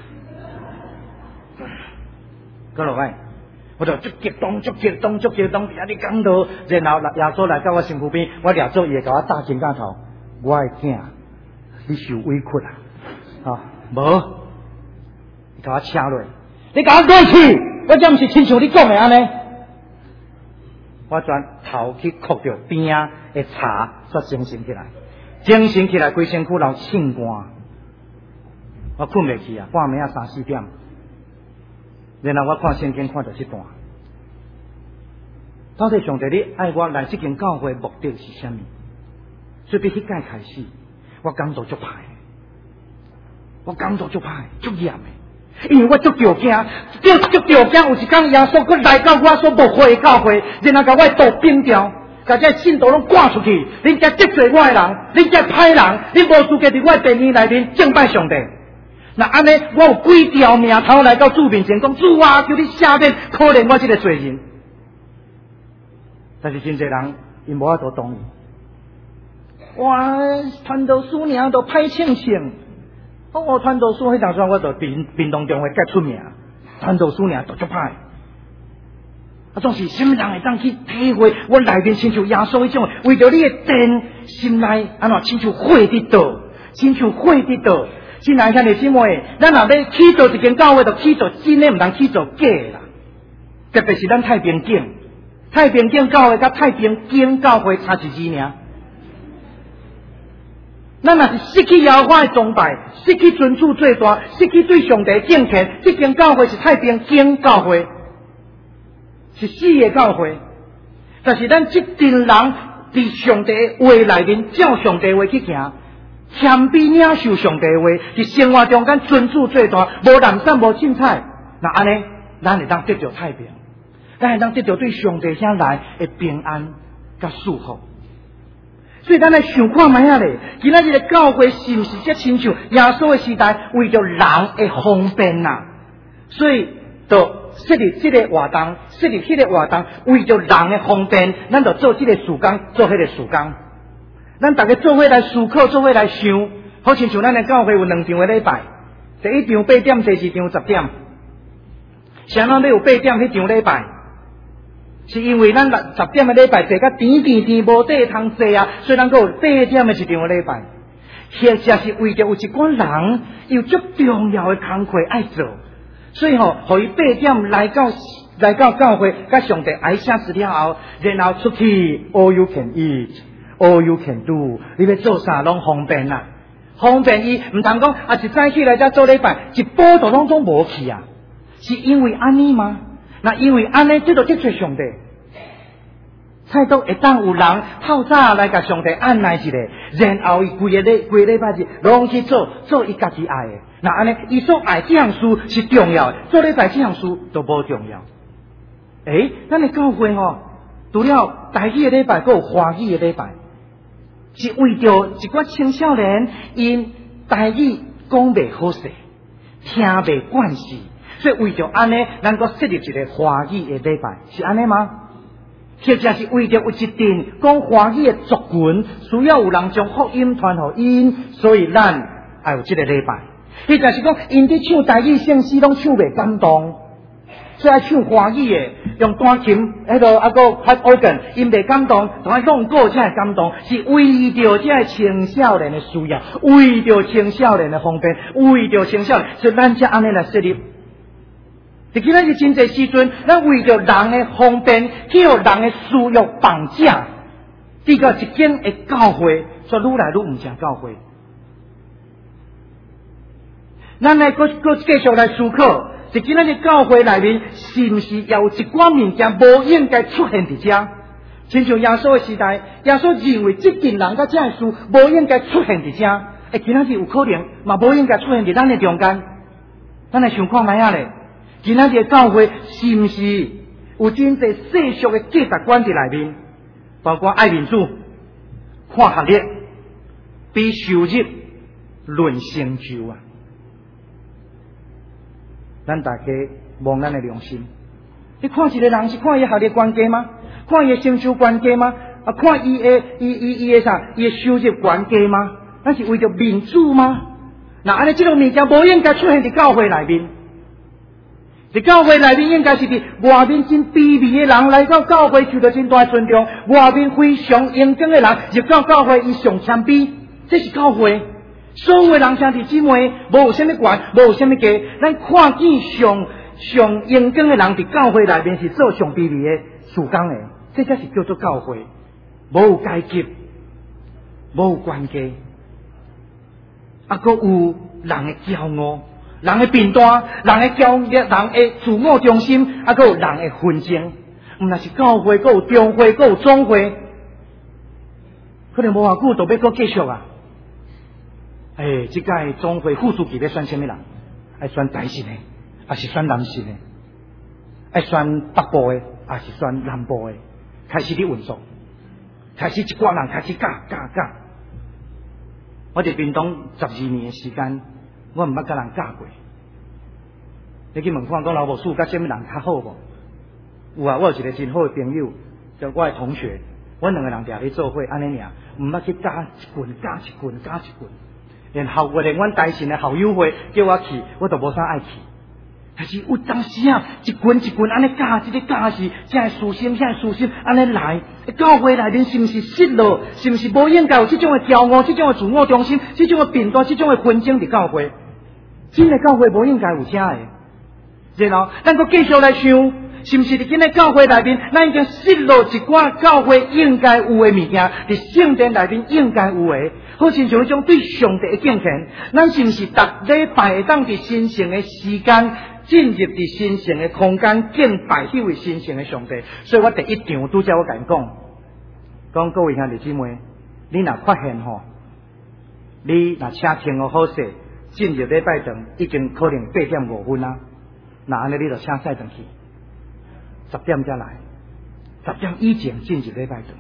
Speaker 4: 各位，我就足激动，足激动，足激动，伫遐咧讲道，然后耶稣来到我身躯边，我抓住伊，甲我搭肩胛头，我的囝，你受委屈啦。啊，无，你甲我请落，你甲我过去，我这毋是亲像你讲的安尼。我转头去哭着边仔的茶，煞精神起来，精神起来，规身躯流心肝，我困袂去啊，半暝啊三四点，然后我看圣经看到这段，到底上帝你爱我来这间教会目的是啥物？所以比迄届开始，我感到足歹。我感到足歹，足严的，因为我足着惊，足足着惊。有一天耶稣佮来到我所牧会的教会，然后甲我道冰掉，甲这信徒拢赶出去。恁遮得罪我的人，恁遮歹人，恁无资格伫我殿面内面敬拜上帝。那安尼，我有几条命头来到主面前讲，主啊，求你赦免可怜我这个罪人。但是真侪人因无法度同意。哇，传道书娘都歹清清。我传道书迄当时我就屏屏东中会介出名，传道书尔都足歹。啊，总是什么人会当去体会我内面亲像耶稣迄种，为着你的殿心内安怎亲像火伫倒，亲像火伫倒。亲爱兄弟姊妹，咱若要去做一间教会，就去做真的，毋通去做假啦。特别是咱太平境，太平境教会甲太平境教会差一字尔。 咱若是失去耶和华的崇拜，失去尊主最大，失去对上帝敬虔，这间教会是太平间教会，是死的教会。但是咱这群人伫上帝的话内面，照上帝的话去行，谦卑领受上帝的话，伫生活中间尊主最大，无懒散，无凊彩。那安尼，咱会当得到太平，咱会当得到对上帝遐来的平安甲祝福。所以咱来想看卖啊咧，今仔日的教会是毋是则亲像耶稣的时代，为着人的方便呐、啊，所以就设立这个活动，设立迄个活动，为着人的方便，咱就做这个事工，做迄个事工。咱大家做伙来思考，做伙来想，好亲像咱的教会有两场的礼拜，第一场八点，第二场十点。谁人要有八点迄场礼拜？是因为咱十点的礼拜坐甲甜甜甜无地通坐啊，所以咱有八点的一场的礼拜。或者是为着有一寡人有足重要的工课爱做，所以吼，互伊八点来到来到教会，甲上帝哀声时了后，然后出去 ，all you can eat，all you can do， 你要做啥拢方便啦，方便伊唔通讲啊，一早起来才做礼拜，一步都拢总无去啊，是因为安尼吗？那因为安尼，这就得罪上帝。菜都会当有人透早来甲上帝按捺一下，然后伊规个礼规礼拜日拢去做做伊家己爱的。那安尼，伊所爱这项事是重要的，做礼拜这项事都无重要。诶，咱的教会吼，除了台语的礼拜，还有华语的礼拜，是为着一寡青少年因台语讲袂好势，听袂惯势。所以为着安尼，咱阁设立一个华语的礼拜，是安尼吗？或者是为着有一阵讲华语的族群，需要有人将福音传互因，所以咱爱有这个礼拜。或者是讲因伫唱台语圣诗拢唱袂感动，所以爱唱华语的，用单琴迄个啊个拍 organ， 因袂感动，同爱弄歌才会感动，是为着这个青少年的需要，为着青少年的方便，为着青少年，所以咱才安尼来设立。伫今仔日真侪时阵，咱为着人的方便，去互人的需要绑架，这个一间的教会，所以愈来愈唔像教会。咱来搁搁继续来思考，伫今仔日教会内面，是毋是也有一寡物件无应该出现伫遮？亲像耶稣的时代，耶稣认为这群人甲这的事无应该出现伫遮。诶，今仔日有可能嘛无应该出现伫咱的中间。咱来想看卖啊咧。今仔日教会是毋是有真侪世俗的价值观伫内面，包括爱民主、看学历、比收入、论成就啊？咱大家望咱的良心，你看一个人是看伊学历关系吗？看伊成就关系吗？啊，看伊的伊伊伊的啥？伊的收入关系吗？咱是为着民主吗？那安尼这种物件无应该出现伫教会内面。伫教会内面应该是伫外面真卑微的人来到教会受到真大尊重，外面非常英俊的人入到教会伊上谦卑，这是教会。所有的人兄弟姊妹，无有啥物悬，无有啥物低，咱看见上上英俊的人伫教会内面是做上卑微的事工的，这才是叫做教会。无有阶级，无有关系，啊，阁有人的骄傲。人的贫惰，人的骄傲，人的自我中心，啊，还有人的纷争。毋若是教会，还有中会，还有总会，可能无偌久就要搁继续啊。诶、欸，即届总会副书记要选什么人？爱选台式的，还是选南式的？爱选北部的，还是选南部的？开始咧运作，开始一寡人开始教教教。我伫屏东十二年的时间。我毋捌甲人教过，你去问看讲老母师甲什么人较好无？有啊，我有一个真好的朋友，叫我的同学，我两个人伫咧做伙安尼尔，毋捌去教一棍，教一棍，教一棍。然后我连阮台神的校友会叫我去，我都无啥爱去。但是有当时啊，一棍一棍安尼教，即、这个教是才会舒心，才会舒心安尼来。教会内面是毋是失落？是毋是无应该有即种的骄傲、即种的自我中心、即种的贫惰、即种的纷争伫教会？真的教会无应该有啥的。然后咱阁继续来想， 是毋是伫今日教会内面，咱已经失落一寡教会应该有诶物件，伫圣殿内面应该有诶，好亲像迄种对上帝诶敬虔，咱是毋是逐礼拜会当伫神圣诶时间进入伫神圣诶空间敬拜迄位神圣诶上帝？所以我第一场拄则我甲因讲，讲各位兄弟姊妹，你若发现吼，你若车停好好势，进入礼拜堂已经可能八点五分啊，那安尼你就请驶转去。十點才來，十點以前進入禮拜堂，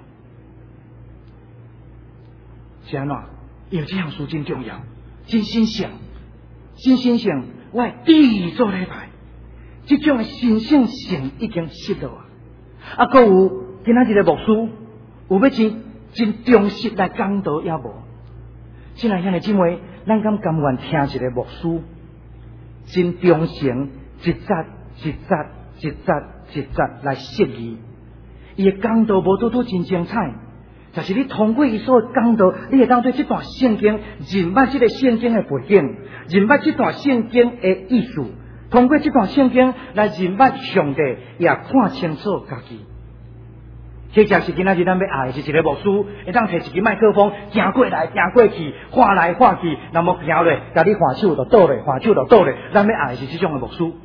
Speaker 4: 是安怎？因為這項事真重要，真神聖，真神聖。我第二做禮拜，這種嘅神聖性已經失落啊！啊，閣有今仔日嘅牧師，有要真真忠實來講道也無。親愛兄弟姊妹，咱敢甘願聽一個牧師，真忠誠，一節一節一節。一節來釋義，伊嘅講道無拄拄真精彩，但是你通過伊所講道，你會當對這段聖經認捌這個聖經嘅背景，認捌這段聖經嘅意思，通過這段聖經來認捌上帝，也看清楚家己。這就是今仔日咱要愛的是一個牧師，會當摕一支麥克風行過來行過去，畫來畫去，那麼行落，甲你畫手就倒落，畫手就倒落，咱要愛的是這種嘅牧師。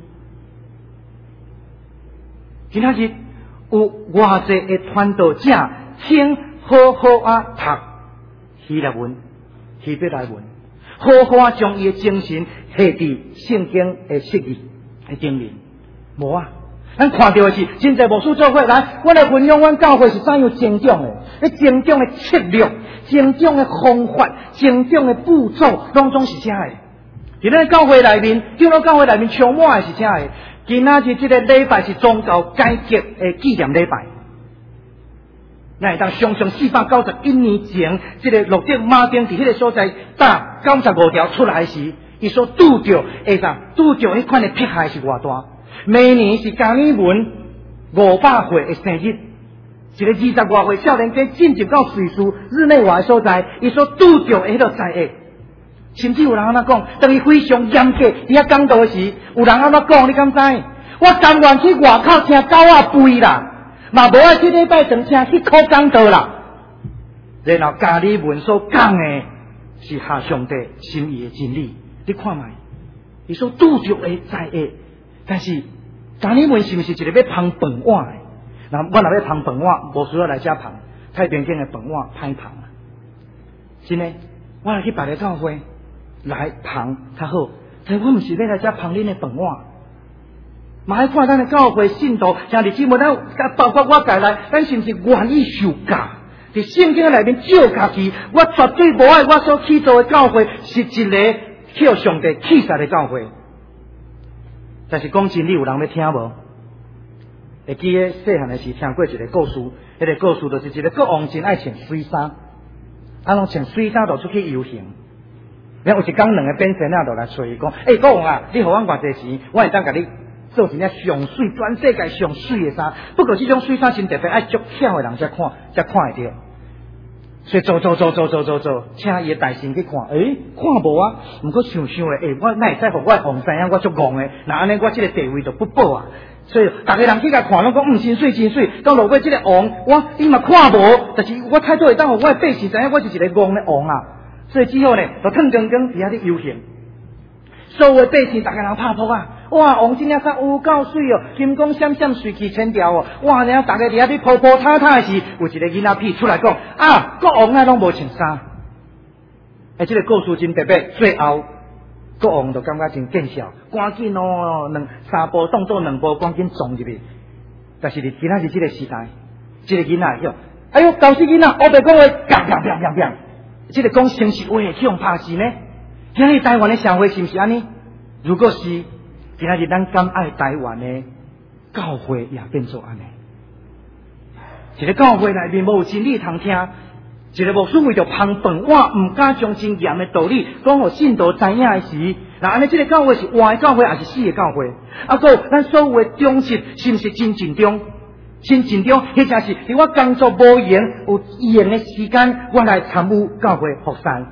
Speaker 4: 今仔日有偌濟嘅傳道者，請好好啊讀希臘文、希伯來文，好好啊將伊嘅精神下佇聖經嘅釋義嘅經面。無啊，咱看到嘅是真濟牧師做伙來，我來分享阮教會是怎樣成長嘅，迄成長嘅策略、成長嘅方法、成長嘅步驟，攏總是啥嘅？伫咱教會內面，叫咱教會內面充滿嘅是啥嘅？今仔日這個禮拜是宗教改革的紀念禮拜，咱會當想象四百九十一年前，這個路德馬丁喺迄個所在打九十五條出來時，伊所拄着會啥？拄着迄款的迫害是偌大？明年是加爾文五百歲的生日，一個二十外歲少年家進入到瑞士日內瓦的所在，伊所拄着的迄個災厄。甚至有人安怎講，當伊非常嚴格，伊遐講道時，有人安怎講，你敢知？我甘願去外口聽狗仔吠啦，嘛無愛去禮拜堂聽迄口講道啦。然後加爾文所講的是下上帝心意的真理，你看覓，伊所拄着的災厄，但是加爾文是毋是一個要捧飯碗的？那我若要捧飯碗，無需要來遮捧，太平間的飯碗歹捧啊！真的，我來去別個教會。來捧較好，但我毋是要來遮捧恁的飯碗，嘛愛看咱的教會信徒，兄弟姊妹，咱包括我家內，咱是毋是願意受教？佇聖經內面照家己，我絕對無愛我所去做的教會是一個叫上帝棄殺的教會。但是講真，你有人要聽無？會記得細漢的時聽過一個故事，迄、那個故事就是一個國王真愛穿水衫，啊，攏穿水衫就出去遊行。然後有一工兩個變身仔就來找伊講，誒、欸，國王啊，你互我偌濟錢，我會當甲你做一件上水、全世界上水的衫。不過這種水衫真特別愛足巧的人才看，才看會到。所以做做做做做做做，請伊的大神去看，誒、欸，看無啊。毋過想想誒，誒、欸，我哪會使互我的王知影我足戇的？那安尼我這個地位就不保啊。所以逐個人去甲看，攏講嗯真水真水。到落尾這個王，我伊嘛看無，但是我態度會當互我的百姓知影我是一個戇的王啊。所以之後呢，就騰騰騰伫遐咧遊行，所有百姓大家人拍撲啊！哇，王真正煞有夠水哦，金光閃閃，水氣千條哦！哇，然後大家伫遐咧鋪鋪塌塌的時，有一個囡仔屁出來講啊，國王啊攏無穿衫。誒，這個故事真特別，最後國王就感覺真見笑，趕緊哦，兩三步當做兩步，趕緊撞入去。但是你今仔日這個時代，這個囡仔喲，哎呦，搞死囡仔，我白講話，砰砰砰砰砰。這個講誠實話會向拍死呢？今日台灣的社會是不是安尼？如果是，今日咱敢愛台灣的教會也變做安尼。一個教會內面無真理通聽，一個牧師為着捧飯碗，唔敢將真嚴的道理講互信徒知影的時，那安尼這個教會是活的教會，還是死的教會？啊，個咱所有的忠實是不是真盡忠？真盡忠，或者是伫我工作無閒有閒的時間，我來參與教會服侍。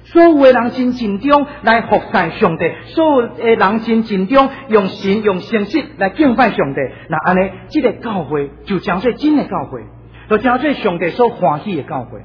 Speaker 4: 所有的人真尽忠来服侍上帝，所有的人真尽忠用神用诚实来敬拜上帝。那安尼，这个教会就真做真的教会，就真做上帝所欢喜的教会。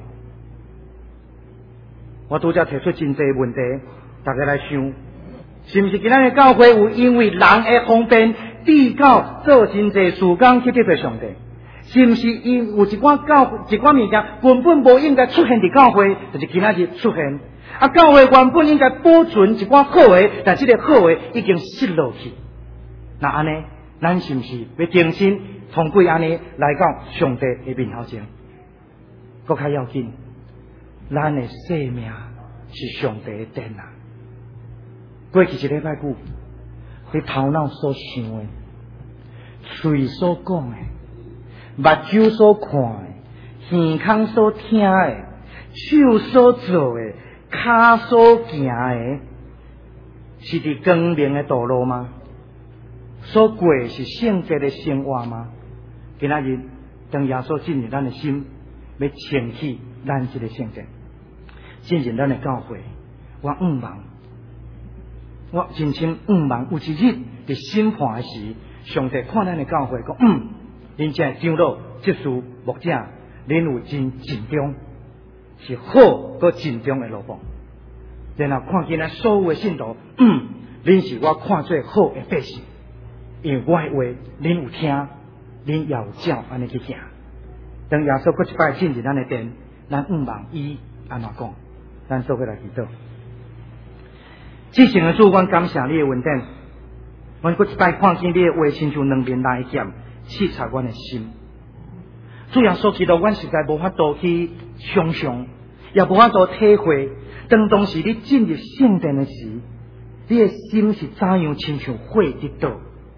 Speaker 4: 我拄则提出真侪问题，大家来想，是毋是今仔日教会有因为人的方便比较做真侪事工去得罪上帝？是毋是因有一寡教一寡物件根本无应该出现伫教会，就是今仔日出现？啊，教会原本应该保存一寡好话，但这个好话已经失落去。那安尼，咱是毋是要重新通过安尼来到上帝的面头前？搁较要紧，咱的生命是上帝的殿啊！过去一礼拜久，你头脑所想的，嘴所讲的，目睭所看的，耳孔所听的，手所做的，脚所行的，是伫光明的道路吗？所过是圣洁的生活吗？今仔日当耶稣进入咱的心，要清起咱这个圣洁，进入咱的教会，我毋望，我真心毋望有一日伫审判的时，上帝看咱的教会讲，嗯，恁这长老、执事、牧者，恁有真尽忠，是好佮尽忠的路棒。然后看见咱所有的信徒，嗯，恁是我看做好的百姓，因为我的话恁有听，恁也有照安尼去行。当耶稣佫一摆进入咱的殿，咱毋望伊安怎讲，咱做伙来祈祷。至诚的主，阮感谢你的恩典，阮佫一摆看见你的话，亲像两面来剑，刺插阮的心。主耶稣基督，阮实在无法度去想象，也无法度体会。当当时你进入圣殿的时，你的心是怎样亲像火伫倒？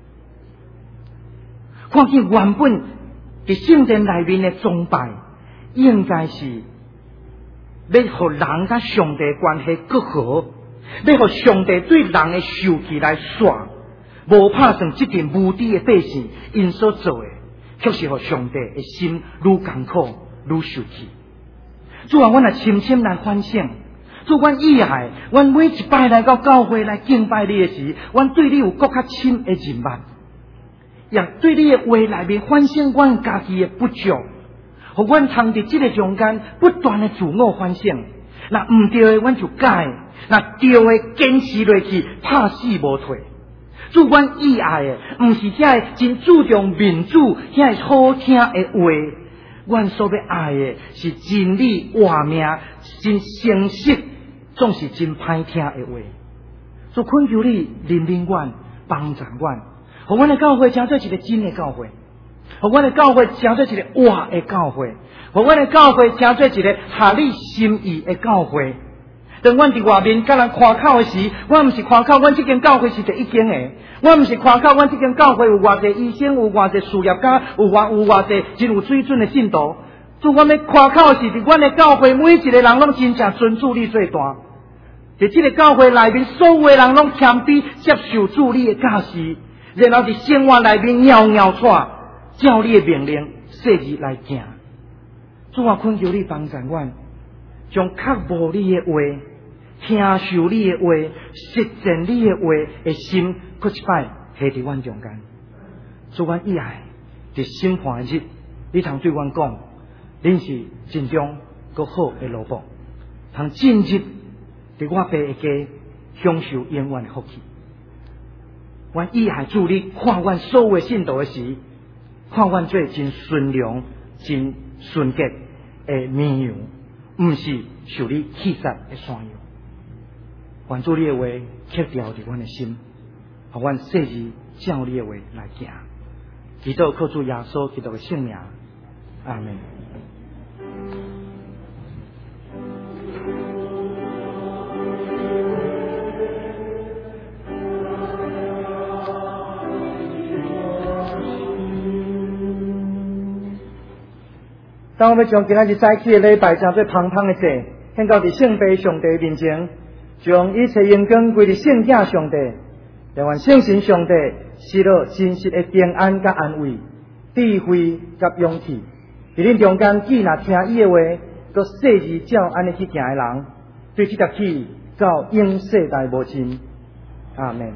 Speaker 4: 看见原本伫圣殿内面的崇拜，应该是要互人甲上帝关系更好，要互上帝对人的受气来耍，无拍算这件无知的百姓因所做的，却是互上帝的心愈艰苦愈受气。主啊，阮来深深来反省。主，阮以后，阮每一摆来到教会来敬拜你的时，阮对你有更较深的认捌，也对你的话内面反省阮家己的不足，互阮通伫这个中间不断的自我反省。若毋对的，阮就改；若对的，坚持落去，拍死无退。主，阮以后的，毋是遐个真注重民主，遐个好听的话。阮所要爱的是真理活命，真诚实，总是真歹听的话。所以恳求你怜悯阮，帮助阮，互阮的教会成做一个真的教会，互阮的教会成做一个活的教会，互阮的教会成做一个合你心意的教会。当阮伫外面甲人夸口的时，我毋是夸口阮这间教会是第一间的，我毋是夸口阮这间教会有偌济医生，有偌济事业家，有偌有偌济真有水准的信徒。主，阮要夸口的是，伫阮的教会每一个人拢真正尊主你最大。伫这个教会内面，所有的人拢谦卑接受主你的教示，然后伫生活内面袅袅出，照你的命令细字来行。主啊，恳求你帮助阮，将较无你的话。听受你的话，实践你的话的心，搁一摆下伫阮中间。主，阮以后伫审判的日，你通对阮讲，恁是真忠搁好的路棒，通进入伫我爸的家，享受永远的福气。阮以后主，你看阮所有的信徒的时，看阮做真顺良、真纯洁的绵羊，毋是受你气杀的山羊。愿主你的话刻掉伫阮的心，互阮细字照你的话来行。祈祷靠主耶稣基督的圣名，阿门。当我们将今仔日早起的礼拜，将最芳芳的祭献到伫圣杯上帝面前。将一切荣光归伫圣子上帝，愿圣神上帝赐落真实的平安甲安慰、智慧甲勇气，伫恁中间既若听伊的话，佮细字照安尼去行的人， 对这条气到永世代无尽。阿门。